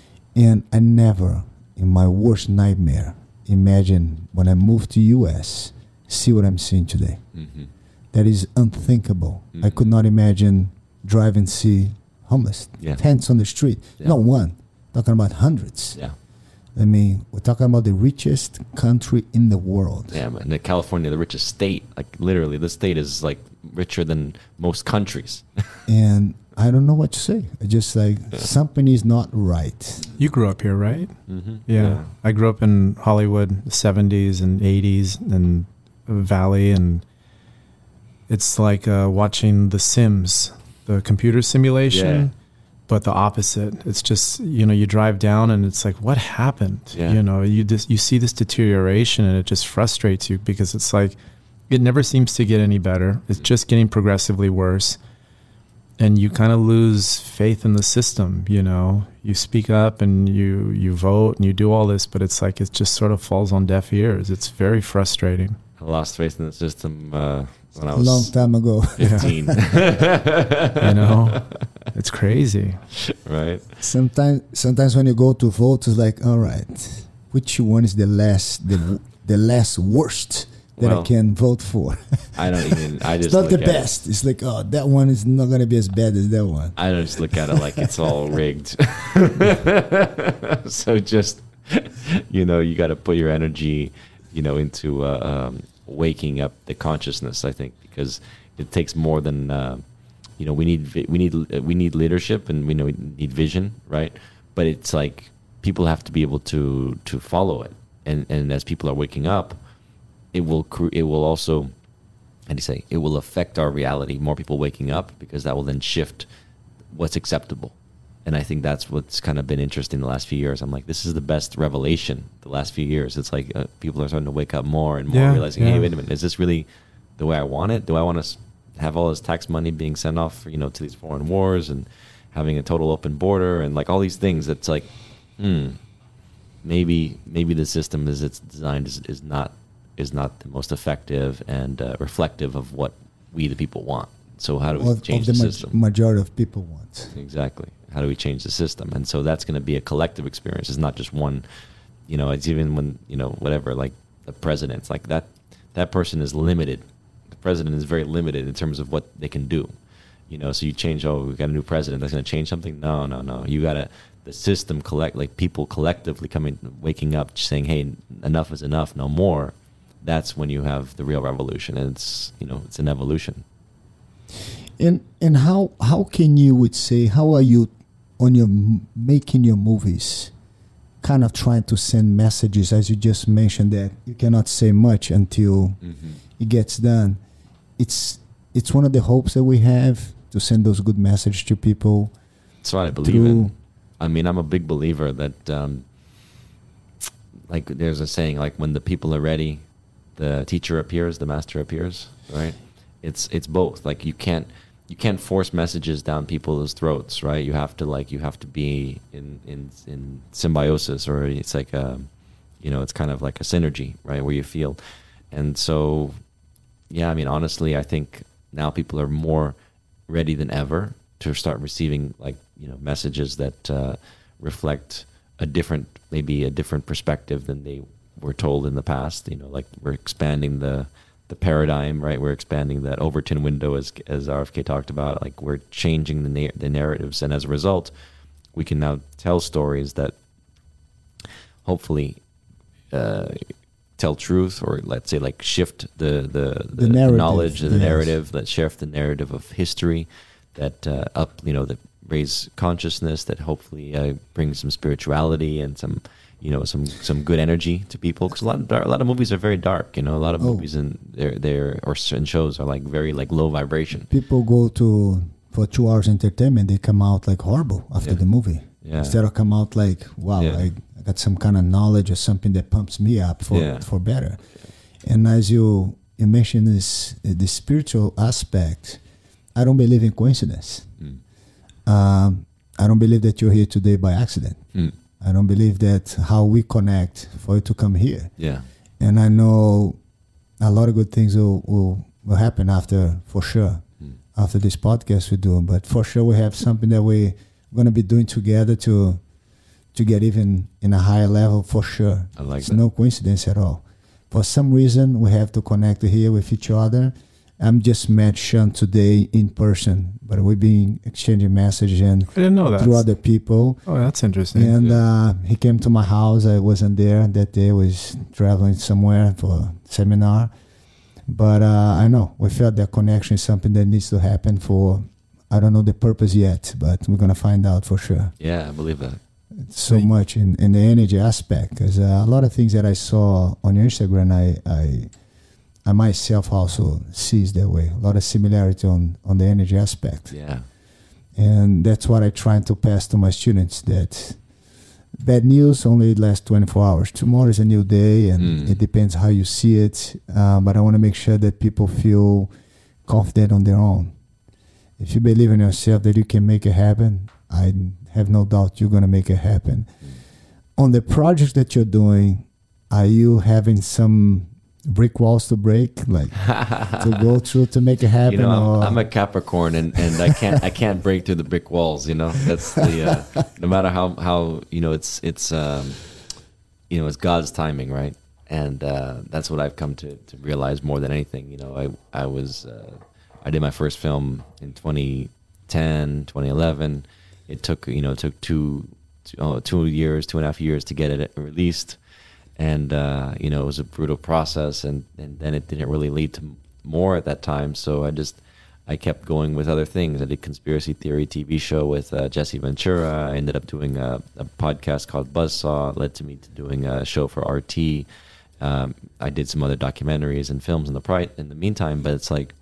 Speaker 1: and I never, in my worst nightmare, imagined when I moved to U S, see what I'm seeing today.
Speaker 3: Mm-hmm.
Speaker 1: That is unthinkable. I
Speaker 3: Mhm.
Speaker 1: could not imagine drive and see homeless,
Speaker 3: Yeah.
Speaker 1: tents on the street.
Speaker 3: Yeah.
Speaker 1: Not one, talking about hundreds.
Speaker 3: Yeah.
Speaker 1: I mean, we're talking about the richest country in the world.
Speaker 3: Yeah, man. The California, the richest state. Like literally, this state is like richer than most countries.
Speaker 1: And I don't know what to say. I just like something is not right.
Speaker 2: You grew up here, right?
Speaker 3: Mm-hmm.
Speaker 2: Yeah. I grew up in Hollywood, the seventies and eighties, and Valley, and it's like uh, watching The Sims, the computer simulation,
Speaker 3: Yeah.
Speaker 2: but the opposite. It's just, you know, you drive down and it's like, what happened?
Speaker 3: Yeah.
Speaker 2: You know, you just, you see this deterioration and it just frustrates you because it's like, it never seems to get any better. It's just getting progressively worse. And you kind of lose faith in the system, you know. You speak up and you, you vote and you do all this, but it's like it just sort of falls on deaf ears. It's very frustrating.
Speaker 3: I lost faith in the system uh, when I
Speaker 1: A
Speaker 3: was
Speaker 1: long time ago.
Speaker 3: fifteen.
Speaker 2: You know, it's crazy.
Speaker 3: Right?
Speaker 1: Sometimes, sometimes when you go to vote, it's like, all right, which one is the less, the the less worst that
Speaker 3: Well,
Speaker 1: I can vote for?
Speaker 3: I don't even. I just
Speaker 1: It's not the
Speaker 3: look at
Speaker 1: best. It's like, oh, that one is not gonna be as bad as that one.
Speaker 3: It, I just look at it like it's all rigged. So just, you know, you got to put your energy, you know, into uh, um, waking up the consciousness. I think because it takes more than, uh, you know, we need vi- we need we need leadership and we know we need vision, right? But it's like people have to be able to to follow it, and and as people are waking up, it will cre- it will also, how do you say, it will affect our reality. More people waking up because that will then shift what's acceptable. And I think that's what's kind of been interesting the last few years. I'm like, this is the best revelation the last few years. It's like uh, people are starting to wake up more and more,
Speaker 2: Yeah,
Speaker 3: realizing,
Speaker 2: yeah.
Speaker 3: hey, wait a minute, is this really the way I want it? Do I want to have all this tax money being sent off, you know, to these foreign wars and having a total open border and like all these things? It's like, hmm, maybe maybe the system as it's designed is, is not is not the most effective and uh, reflective of what we the people want. So how do we
Speaker 1: Of,
Speaker 3: change
Speaker 1: of
Speaker 3: the,
Speaker 1: the
Speaker 3: system?
Speaker 1: ma- majority of people want.
Speaker 3: Exactly. How do we change the system? And so that's going to be a collective experience. It's not just one, you know, it's even when, you know, whatever, like the president's like that, that person is limited. The president is very limited in terms of what they can do. You know, so you change, oh, we've got a new president that's going to change something. No, no, no. You got to, the system collect, like people collectively coming, waking up, saying, hey, enough is enough, no more. That's when you have the real revolution. And it's, you know, it's an evolution.
Speaker 1: And and how how can you would say, how are you on your m- making your movies, kind of trying to send messages, as you just mentioned that you cannot say much until
Speaker 3: Mm-hmm.
Speaker 1: it gets done. It's it's one of the hopes that we have to send those good messages to people.
Speaker 3: That's what I believe
Speaker 1: Through-
Speaker 3: in. I mean, I'm a big believer that, um, like, there's a saying, like, when the people are ready, the teacher appears, the master appears, right? It's it's both. Like, you can't you can't force messages down people's throats, right? You have to like you have to be in in in symbiosis, or it's like a, you know, it's kind of like a synergy, right? Where you feel, and so, yeah. I mean, honestly, I think now people are more ready than ever to start receiving, like, you know, messages that uh, reflect a different, maybe a different perspective than they were told in the past. You know, like we're expanding the the paradigm, right? We're expanding that Overton window, as as R F K talked about. Like, we're changing the na- the narratives, and as a result, we can now tell stories that hopefully uh, tell truth, or let's say like shift the the, the,
Speaker 1: The narrative,
Speaker 3: knowledge, and the
Speaker 1: yes.
Speaker 3: narrative, that shift the narrative of history, that uh, up, you know, that raise consciousness, that hopefully uh, brings some spirituality and some, you know, some some good energy to people. Because a lot of dark, a lot of movies are very dark. You know, a lot of
Speaker 1: Oh.
Speaker 3: movies and they're they're or certain shows are like very like low vibration.
Speaker 1: People go to for two hours entertainment, they come out like horrible after
Speaker 3: Yeah.
Speaker 1: the movie.
Speaker 3: Yeah.
Speaker 1: Instead of come out like, wow,
Speaker 3: Yeah.
Speaker 1: I, I got some kind of knowledge or something that pumps me up for
Speaker 3: Yeah.
Speaker 1: for better. And as you you mentioned this the spiritual aspect, I don't believe in coincidence.
Speaker 3: Mm.
Speaker 1: Um, I don't believe that you're here today by accident.
Speaker 3: Mm.
Speaker 1: I don't believe that how we connect for you to come here.
Speaker 3: Yeah.
Speaker 1: And I know a lot of good things will, will, will happen after, for sure,
Speaker 3: Mm.
Speaker 1: after this podcast we do. But for sure we have something that we're going to be doing together to to get even in a higher level, for sure.
Speaker 3: I like
Speaker 1: It's
Speaker 3: that.
Speaker 1: no coincidence at all. For some reason, we have to connect here with each other. I'm just met Sean today in person, but we've been exchanging messages and
Speaker 2: I didn't know that.
Speaker 1: through other people.
Speaker 2: Oh, that's interesting.
Speaker 1: And
Speaker 3: Yeah.
Speaker 1: uh, he came to my house. I wasn't there that day. I was traveling somewhere for a seminar. But uh, I know we felt that connection is something that needs to happen for, I don't know the purpose yet, but we're going to find out for sure.
Speaker 3: Yeah, I believe that.
Speaker 1: So
Speaker 2: Right.
Speaker 1: much in, in the energy aspect. Because uh, a lot of things that I saw on your Instagram, I, I, I myself also sees that way. A lot of similarity on, on the energy aspect.
Speaker 3: Yeah.
Speaker 1: And that's what I try to pass to my students, that bad news only lasts twenty-four hours. Tomorrow is a new day, and mm. it depends how you see it. Uh, but I want to make sure that people feel confident on their own. If you believe in yourself that you can make it happen, I have no doubt you're going to make it happen. Mm. On the projects that you're doing, are you having some brick walls to break, like to go through to make it happen?
Speaker 3: You know, I'm,
Speaker 1: or?
Speaker 3: I'm a Capricorn, and, and I can't I can't break through the brick walls. You know, that's the uh, no matter how, how you know it's it's um, you know it's God's timing, right? And uh, that's what I've come to, to realize more than anything. You know, I I was uh, I did my first film in twenty ten, twenty eleven. It took you know it took two two, oh, two years, two and a half years to get it released. And, uh, you know, it was a brutal process, and, and then it didn't really lead to more at that time. So I just, I kept going with other things. I did Conspiracy Theory T V show with uh, Jesse Ventura. I ended up doing a, a podcast called Buzzsaw. It led to me to doing a show for R T. Um, I did some other documentaries and films in the pri- in the meantime, but it's like,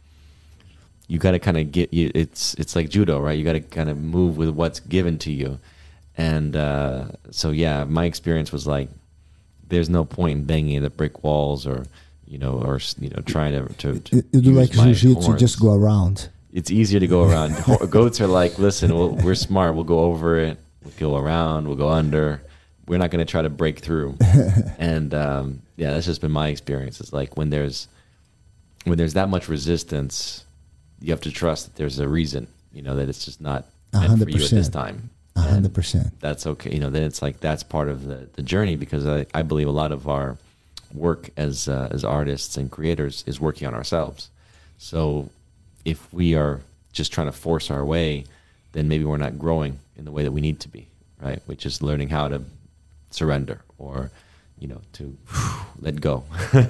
Speaker 3: you got to kind of get, you. it's it's like judo, right? You got to kind of move with what's given to you. And uh, so, yeah, my experience was like, there's no point in banging the brick walls, or you know, or you know, trying to. to, to
Speaker 1: you do like jiu-jitsu, just go around.
Speaker 3: It's easier to go around. Goats are like, listen, we'll, we're smart. We'll go over it. We'll go around. We'll go under. We're not going to try to break through. And um, yeah, that's just been my experience. It's like when there's when there's that much resistance, you have to trust that there's a reason. You know, that it's just not meant for you at this time.
Speaker 1: A hundred percent.
Speaker 3: That's okay. You know, then it's like that's part of the, the journey, because I, I believe a lot of our work as uh, as artists and creators is working on ourselves. So if we are just trying to force our way, then maybe we're not growing in the way that we need to be, right? Which is learning how to surrender, or, you know, to whew, let go.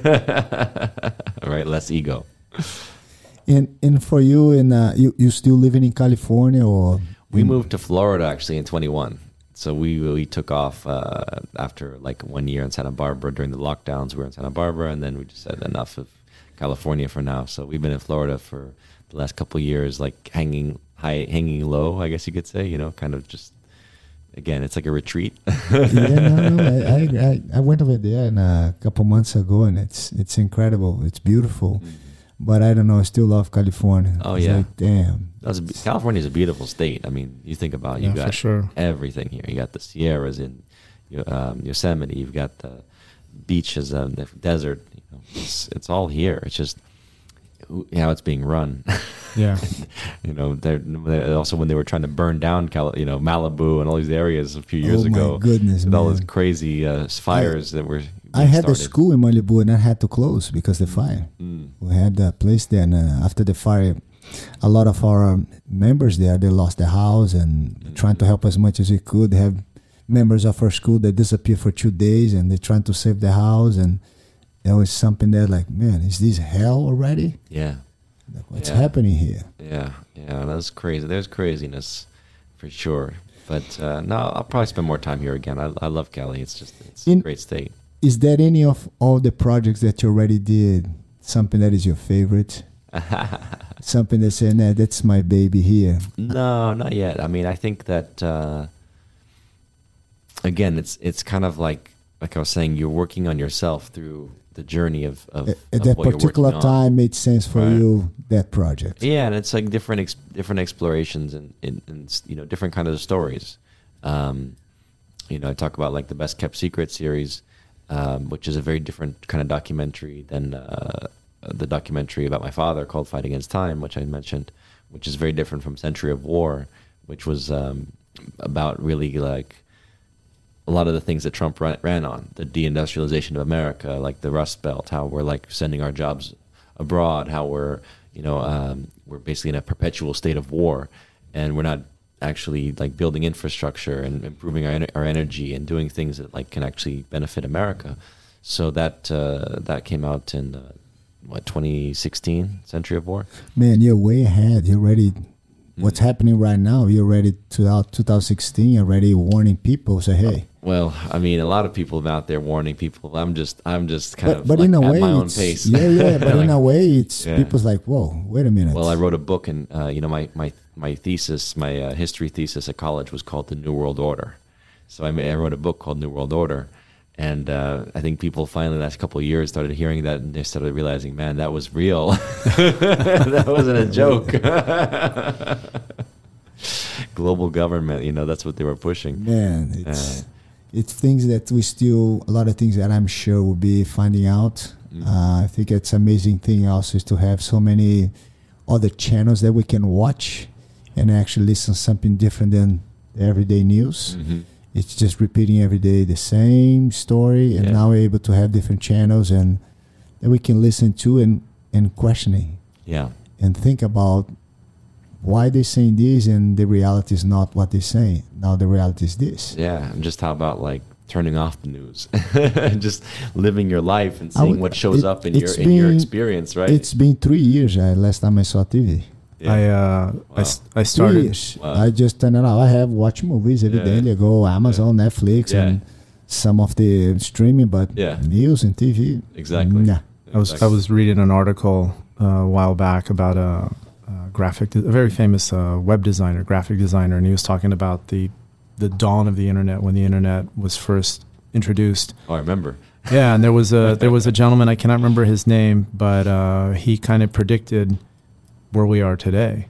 Speaker 3: All right, less ego.
Speaker 1: And and for you, in uh, you you still living in California, or?
Speaker 3: We moved to Florida actually in twenty-one. So we we took off uh, after like one year in Santa Barbara during the lockdowns. We were in Santa Barbara, and then we just said enough of California for now. So we've been in Florida for the last couple of years, like hanging high, hanging low, I guess you could say. You know, kind of just, again, it's like a retreat.
Speaker 1: yeah, no, no, I, I I went over there and, uh, a couple months ago, and it's it's incredible. It's beautiful. Mm-hmm. But I don't know, I still love California.
Speaker 3: Oh,
Speaker 1: it's
Speaker 3: yeah.
Speaker 1: Like, damn.
Speaker 3: That's a, California is a beautiful state. I mean, you think about it, you've
Speaker 2: yeah,
Speaker 3: got
Speaker 2: for sure.
Speaker 3: everything here. You got the Sierras in um, Yosemite. You've got the beaches and the desert. You know, it's, it's all here. It's just how it's being run.
Speaker 2: Yeah.
Speaker 3: you know, they're, they're also when they were trying to burn down, Cali- you know, Malibu and all these areas a few years
Speaker 1: oh
Speaker 3: ago.
Speaker 1: Oh, my goodness,
Speaker 3: with
Speaker 1: man.
Speaker 3: all those crazy uh, fires I, that were
Speaker 1: I had
Speaker 3: started.
Speaker 1: a school in Malibu, and I had to close because of the fire.
Speaker 3: Mm.
Speaker 1: We had a place there, and uh, after the fire, a lot of our members there, they lost their house, and mm. trying to help as much as we could. They have members of our school that disappeared for two days, and they're trying to save their house, and there was something there like, man, is this hell already?
Speaker 3: Yeah.
Speaker 1: Like, what's
Speaker 3: yeah.
Speaker 1: happening here?
Speaker 3: Yeah, yeah, that's crazy. There's craziness for sure. But uh, no, I'll probably spend more time here again. I, I love Cali. It's just it's
Speaker 1: In,
Speaker 3: a great state.
Speaker 1: Is there any of all the projects that you already did something that is your favorite? Something that say, nah, that's my baby here.
Speaker 3: No, not yet. I mean, I think that uh, again, it's it's kind of like like I was saying, you're working on yourself through the journey of, of
Speaker 1: at
Speaker 3: of
Speaker 1: that
Speaker 3: what
Speaker 1: particular
Speaker 3: you're
Speaker 1: time made sense for
Speaker 3: right.
Speaker 1: you, that project.
Speaker 3: Yeah, and it's like different ex- different explorations and, and, and you know different kind of stories. Um, you know, I talk about like the Best Kept Secret series, um, which is a very different kind of documentary than uh, the documentary about my father called Fight Against Time, which I mentioned, which is very different from Century of War, which was um, about really like a lot of the things that Trump ran, ran on, the deindustrialization of America, like the Rust Belt, how we're like sending our jobs abroad, how we're, you know, um, we're basically in a perpetual state of war, and we're not actually like building infrastructure and improving our our energy and doing things that like can actually benefit America. So that uh, that came out in uh, what twenty sixteen, Century of War.
Speaker 1: Man, you're way ahead. You're already what's happening right now. You're already to twenty sixteen, already warning people. Say, hey.
Speaker 3: Well, I mean, a lot of people out there warning people. I'm just, I'm just kind
Speaker 1: but,
Speaker 3: of
Speaker 1: but
Speaker 3: like
Speaker 1: in a
Speaker 3: at
Speaker 1: way,
Speaker 3: my own
Speaker 1: it's,
Speaker 3: pace.
Speaker 1: Yeah, yeah. But
Speaker 3: like,
Speaker 1: in a way, it's
Speaker 3: yeah.
Speaker 1: people's like, whoa, wait a minute.
Speaker 3: Well, I wrote a book, and uh, you know, my my my thesis, my uh, history thesis at college was called The New World Order. So I, made, I wrote a book called New World Order, and uh, I think people finally, the last couple of years, started hearing that, and they started realizing, man, that was real. That wasn't a joke. Global government, you know, that's what they were pushing.
Speaker 1: Man, it's
Speaker 3: uh,
Speaker 1: it's things that we still, a lot of things that I'm sure we'll be finding out. Mm-hmm. Uh, I think it's amazing thing also is to have so many other channels that we can watch and actually listen to something different than the everyday news.
Speaker 3: Mm-hmm.
Speaker 1: It's just repeating every day the same story, and yeah. now we're able to have different channels and that we can listen to and, and questioning.
Speaker 3: Yeah.
Speaker 1: And think about why they're saying this and the reality is not what they're saying. Now the reality is this.
Speaker 3: Yeah, and just how about like turning off the news, just living your life and seeing
Speaker 1: would,
Speaker 3: what shows
Speaker 1: it,
Speaker 3: up in your
Speaker 1: been,
Speaker 3: in your experience, right?
Speaker 1: It's been three years uh, last time I saw T V.
Speaker 2: Yeah. I uh, wow. I, I started.
Speaker 1: Three years.
Speaker 3: Wow.
Speaker 1: I just turned it off. I have watched movies every
Speaker 3: yeah.
Speaker 1: day. I go Amazon, yeah. Netflix,
Speaker 3: yeah.
Speaker 1: and some of the streaming, but
Speaker 3: yeah.
Speaker 1: news and T V.
Speaker 3: Exactly.
Speaker 1: Nah.
Speaker 2: I was I was reading an article uh, a while back about a. Uh, graphic, a very famous uh, web designer, graphic designer, and he was talking about the the dawn of the internet when the internet was first introduced.
Speaker 3: Oh, I remember.
Speaker 2: Yeah, and there was a there was a gentleman, I cannot remember his name, but uh, he kind of predicted where we are today.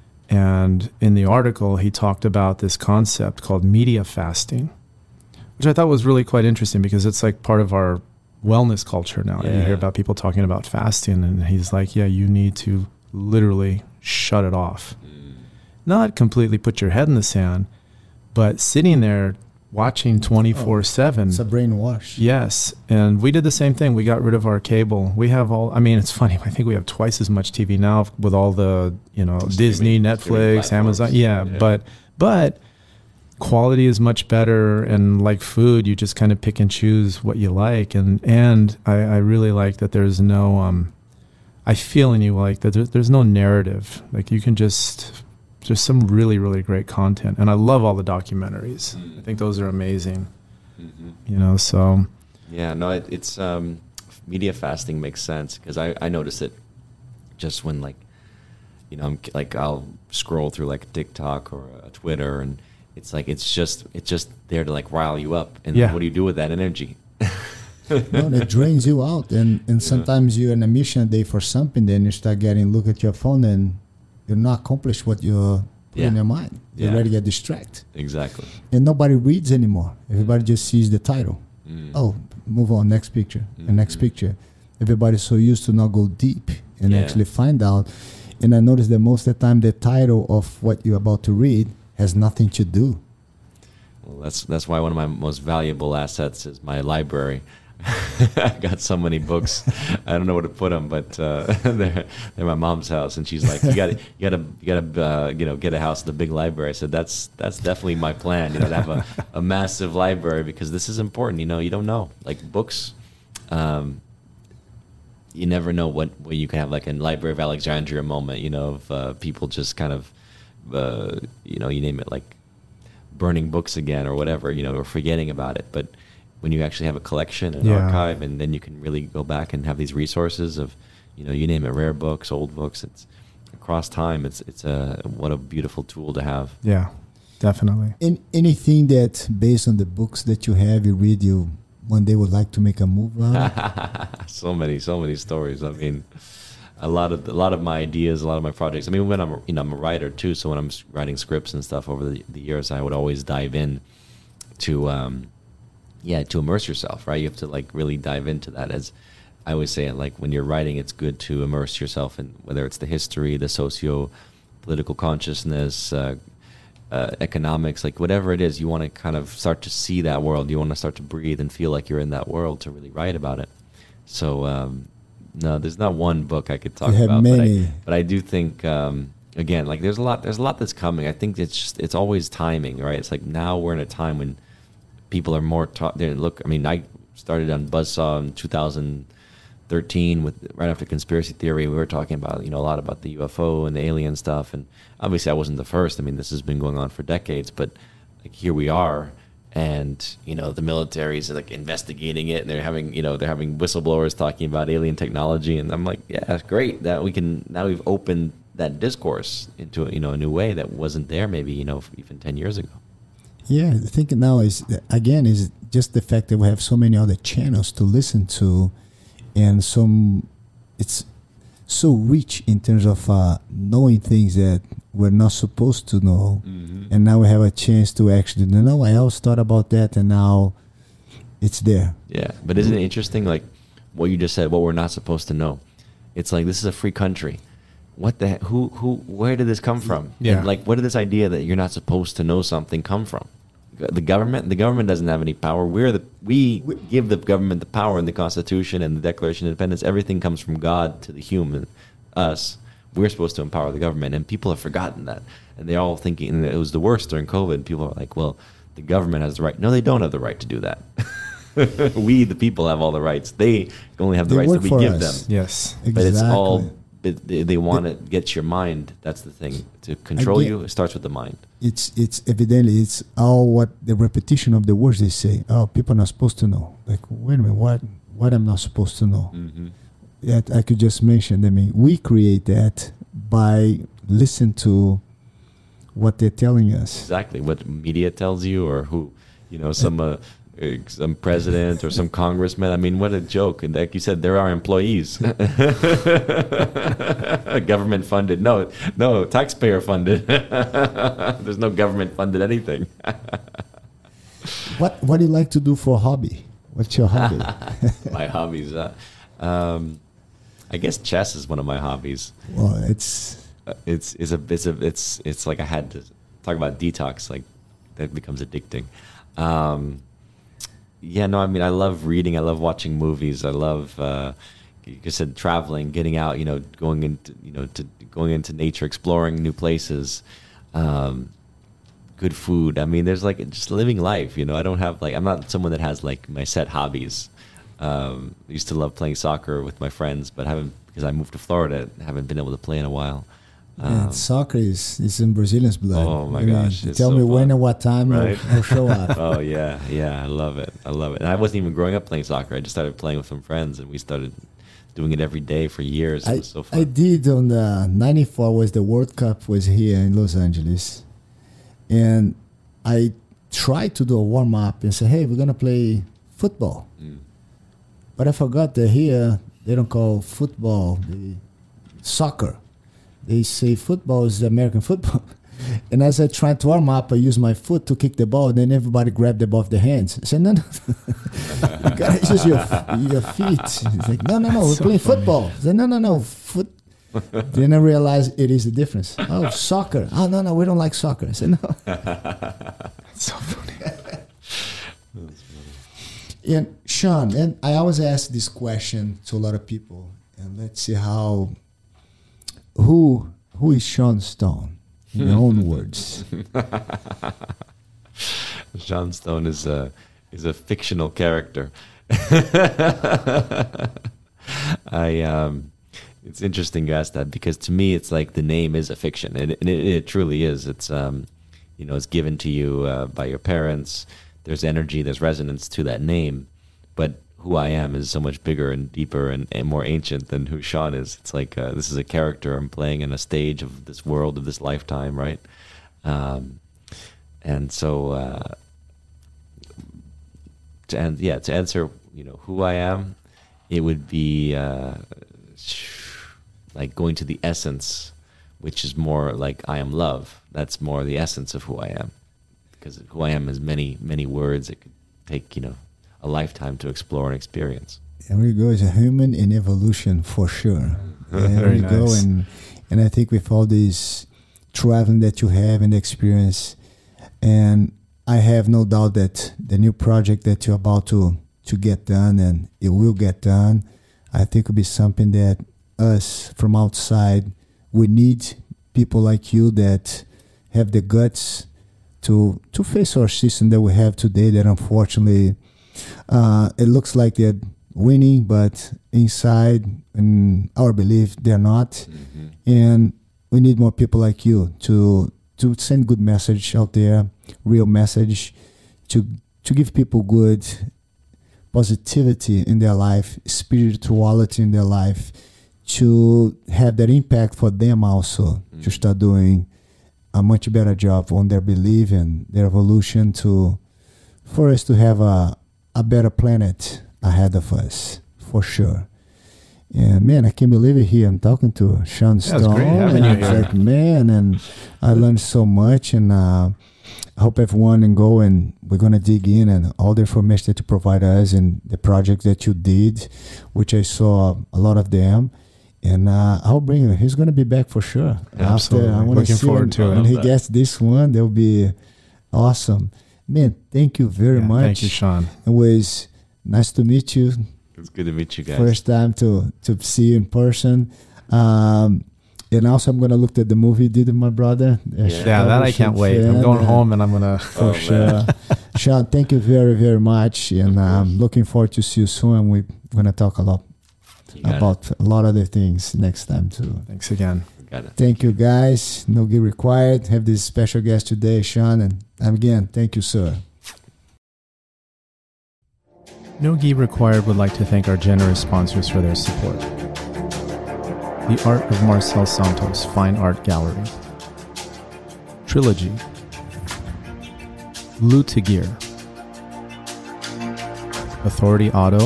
Speaker 2: And in the article, he talked about this concept called media fasting, which I thought was really quite interesting because it's like part of our wellness culture now.
Speaker 3: Yeah.
Speaker 2: You hear about people talking about fasting, and he's like, yeah, you need to literally shut it off. Mm. Not completely put your head in the sand, but sitting there watching twenty-four seven.
Speaker 1: It's a brainwash.
Speaker 2: Yes. And we did the same thing. We got rid of our cable. We have all, I mean, it's funny. I think we have twice as much T V now with all the, you know, streaming, Disney, Netflix, Amazon. Yeah, yeah. But, but quality is much better. And like food, you just kind of pick and choose what you like. And, and I, I really like that there's no, um, I feel in you like that there's, there's no narrative. Like you can just, there's some really, really great content. And I love all the documentaries. Mm. I think those are amazing. Mm-hmm. You know, so.
Speaker 3: Yeah, no, it, it's, um, media fasting makes sense because I, I notice it just when like, you know, I'm like, I'll scroll through like TikTok or a Twitter and it's like, it's just, it's just there to like rile you up. And
Speaker 2: yeah.
Speaker 3: what do you do with that energy?
Speaker 1: No, it drains you out, and, and sometimes you're on a mission day for something, then you start getting look at your phone and you're not accomplished what you're putting
Speaker 3: yeah.
Speaker 1: in your mind. You
Speaker 3: yeah.
Speaker 1: already get distracted.
Speaker 3: Exactly.
Speaker 1: And nobody reads anymore. Everybody just sees the title. Mm. Oh, move on, next picture, mm-hmm. and next picture. Everybody's so used to not go deep and
Speaker 3: yeah.
Speaker 1: actually find out. And I noticed that most of the time the title of what you're about to read has nothing to do.
Speaker 3: Well, that's that's why one of my most valuable assets is my library. I got so many books. I don't know where to put them, but uh, they're they're at my mom's house, and she's like, "You got to, you got to, you got to, uh, you know, get a house with a big library." I said, "That's that's definitely my plan. You know, to have a, a massive library because this is important. You know, you don't know like books. Um, you never know what what you can have like a Library of Alexandria moment. You know, of uh, people just kind of, uh, you know, you name it like burning books again or whatever. You know, or forgetting about it, but." When you actually have a collection, an
Speaker 2: yeah.
Speaker 3: archive, and then you can really go back and have these resources of, you know, you name it, rare books, old books. It's across time. It's it's a what a beautiful tool to have.
Speaker 2: Yeah, definitely.
Speaker 1: In, anything that based on the books that you have, you read, you one day would like to make a movie out.
Speaker 3: So many, so many stories. I mean, a lot of a lot of my ideas, a lot of my projects. I mean, when I'm you know I'm a writer too, so when I'm writing scripts and stuff over the, the years, I would always dive in to. Um, Yeah, to immerse yourself, right? You have to like really dive into that. As I always say, like when you're writing, it's good to immerse yourself in whether it's the history, the socio-political consciousness, uh, uh, economics, like whatever it is. You want to kind of start to see that world. You want to start to breathe and feel like you're in that world to really write about it. So um, no, there's not one book I could talk
Speaker 1: you have
Speaker 3: about,
Speaker 1: many.
Speaker 3: But, I, but I do think um, again, like there's a lot, there's a lot that's coming. I think it's just it's always timing, right? It's like now we're in a time when people are more taught. Look, I mean, I started on Buzzsaw in two thousand thirteen, with right after conspiracy theory, we were talking about, you know, a lot about the U F O and the alien stuff. And obviously I wasn't the first. I mean, this has been going on for decades, but like here we are. And, you know, the military is like investigating it, and they're having, you know, they're having whistleblowers talking about alien technology. And I'm like, yeah, it's great that we can, now we've opened that discourse into, you know, a new way that wasn't there maybe, you know, even ten years ago.
Speaker 1: Yeah, I think now is, again, is just the fact that we have so many other channels to listen to, and some, it's so rich in terms of uh, knowing things that we're not supposed to know. Mm-hmm. And now we have a chance to actually know. I always thought about that, and now it's there.
Speaker 3: Yeah, but isn't it interesting, like what you just said, what we're not supposed to know? It's like, this is a free country. What the heck? Who, who, where did this come from?
Speaker 2: Yeah.
Speaker 3: And like, where did this idea that you're not supposed to know something come from? The government, the government doesn't have any power. We're the, we give the government the power in the Constitution and the Declaration of Independence. Everything comes from God to the human, us. We're supposed to empower the government, and people have forgotten that. And they're all thinking, and it was the worst during COVID. People are like, well, the government has the right. No, they don't have the right to do that. We, the people, have all the rights. They only have the
Speaker 1: They
Speaker 3: rights that
Speaker 1: work
Speaker 3: we
Speaker 1: for
Speaker 3: give
Speaker 1: us.
Speaker 3: them.
Speaker 2: Yes.
Speaker 1: Exactly.
Speaker 3: But it's all, it, they, they want to get your mind. That's the thing. To control
Speaker 1: Again,
Speaker 3: you, it starts with the mind.
Speaker 1: It's it's evidently it's all what the repetition of the words they say. Oh, people are not supposed to know. Like, wait a minute, what what I'm not supposed to know?
Speaker 3: Mm-hmm.
Speaker 1: Yeah, I could just mention. I mean, we create that by listening to what they're telling us.
Speaker 3: Exactly what media tells you, or who, you know, some uh, uh, some president or some congressman. I mean, what a joke! And like you said, there are employees, government funded. No, no, taxpayer funded. There's no government funded anything.
Speaker 1: What What do you like to do for a hobby? What's your hobby?
Speaker 3: My hobbies. Uh, um, I guess chess is one of my hobbies.
Speaker 1: Well, it's
Speaker 3: Uh, it's it's a it's a it's it's like I had to talk about detox, like that becomes addicting. Um, yeah, no, I mean, I love reading. I love watching movies. I love, uh, like I said, traveling, getting out. You know, going into you know to going into nature, exploring new places. Um, good food. I mean, there's like just living life. You know, I don't have like I'm not someone that has like my set hobbies. Um, I used to love playing soccer with my friends, but haven't because I moved to Florida. Haven't been able to play in a while.
Speaker 1: yeah,
Speaker 3: Um,
Speaker 1: soccer is, is in Brazilians' blood.
Speaker 3: Oh my
Speaker 1: I mean,
Speaker 3: gosh, it's
Speaker 1: tell
Speaker 3: so
Speaker 1: me when
Speaker 3: fun.
Speaker 1: and what time
Speaker 3: Right.
Speaker 1: I'll, I'll show up.
Speaker 3: Oh yeah, yeah, I love it. I love it. And I wasn't even growing up playing soccer. I just started playing with some friends, and we started doing it every day for years. It
Speaker 1: I,
Speaker 3: was so fun.
Speaker 1: I did on the ninety-four was the World Cup was here in Los Angeles, and I tried to do a warm up and say, hey, we're gonna play football,
Speaker 3: Mm.
Speaker 1: but I forgot that here they don't call football the soccer. They say football is American football. And as I tried to warm up, I used my foot to kick the ball, and then everybody grabbed the ball off their hands. I said, no, no. You gotta use your, your feet. He's like, no, no, no, we're
Speaker 2: So
Speaker 1: playing
Speaker 2: funny.
Speaker 1: football. I said, no, no, no, foot. Then I realized it is the difference. Oh, soccer. Oh, no, no, we don't like soccer. I said, no.
Speaker 2: It's so funny.
Speaker 1: And Sean, and I always ask this question to a lot of people, and let's see how, who, who is Sean Stone? In your own words.
Speaker 3: Sean Stone is a is a fictional character. I um, it's interesting you asked that, because to me it's like the name is a fiction, and it, and it, it truly is. It's um, you know, it's given to you uh, by your parents. There's energy, there's resonance to that name, but who I am is so much bigger and deeper and, and more ancient than who Sean is. It's like uh, this is a character I'm playing in a stage of this world, of this lifetime, right? Um, and so, uh, to and yeah, to answer, you know, who I am, it would be uh, like going to the essence, which is more like I am love. That's more the essence of who I am, because who I am is many, many words. It could take, you know, a lifetime to explore and experience.
Speaker 1: There we go. It's a human in evolution for sure. There
Speaker 2: Very
Speaker 1: you go.
Speaker 2: nice.
Speaker 1: And and I think with all this traveling that you have and experience, and I have no doubt that the new project that you're about to to get done, and it will get done, I think will be something that us from outside, we need people like you that have the guts to to face our system that we have today, that unfortunately Uh, it looks like they're winning, but inside, in our belief, they're not.
Speaker 3: Mm-hmm.
Speaker 1: And we need more people like you to to send good message out there, real message, to to give people good positivity in their life, spirituality in their life, to have that impact for them also, mm-hmm. to start doing a much better job on their belief and their evolution, to for us to have a, a better planet ahead of us, for sure. And man, I can't believe it here. I'm talking to Sean
Speaker 2: Yeah,
Speaker 1: Stone.
Speaker 2: great having
Speaker 1: And
Speaker 2: you
Speaker 1: it's
Speaker 2: here.
Speaker 1: like, man, and I learned so much, and uh, I hope everyone can go, and we're going to dig in and all the information that you provide us and the project that you did, which I saw a lot of them. And uh, I'll bring him. He's going to be back for sure.
Speaker 2: Absolutely.
Speaker 1: After, I wanna
Speaker 2: Looking
Speaker 1: see
Speaker 2: forward
Speaker 1: when,
Speaker 2: to it.
Speaker 1: when he
Speaker 3: Love that.
Speaker 1: gets this one, that'll be awesome. Man, thank you very
Speaker 2: Yeah,
Speaker 1: much.
Speaker 2: Thank you, Sean.
Speaker 1: It was nice to meet you.
Speaker 3: It's good to meet you guys.
Speaker 1: First time to to see you in person. Um, and also, I'm gonna look at the movie you did with my brother. Uh,
Speaker 3: Yeah.
Speaker 2: Yeah, that I can't wait. I'm going home and I'm gonna.
Speaker 1: for
Speaker 3: Oh,
Speaker 1: sure.
Speaker 3: man.
Speaker 1: Sean, thank you very very much, and I'm looking forward to see you soon. And we're gonna talk a lot
Speaker 3: You got
Speaker 1: about a lot of the things next time too.
Speaker 2: Thanks again.
Speaker 3: it. Got it.
Speaker 1: Thank you guys. No gear required. Have this special guest today, Sean, and again, thank you, sir.
Speaker 2: No Gi Required would like to thank our generous sponsors for their support. The Art of Marcel Santos Fine Art Gallery, Trilogy, Lutagir, Authority Auto,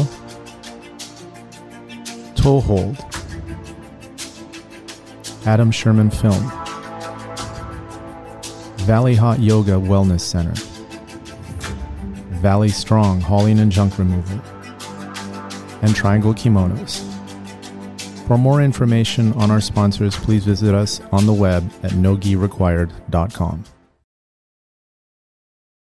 Speaker 2: Toehold, Adam Sherman Film, Valley Hot Yoga Wellness Center, Valley Strong Hauling and Junk Removal, and Triangle Kimonos. For more information on our sponsors, please visit us on the web at no gi required dot com.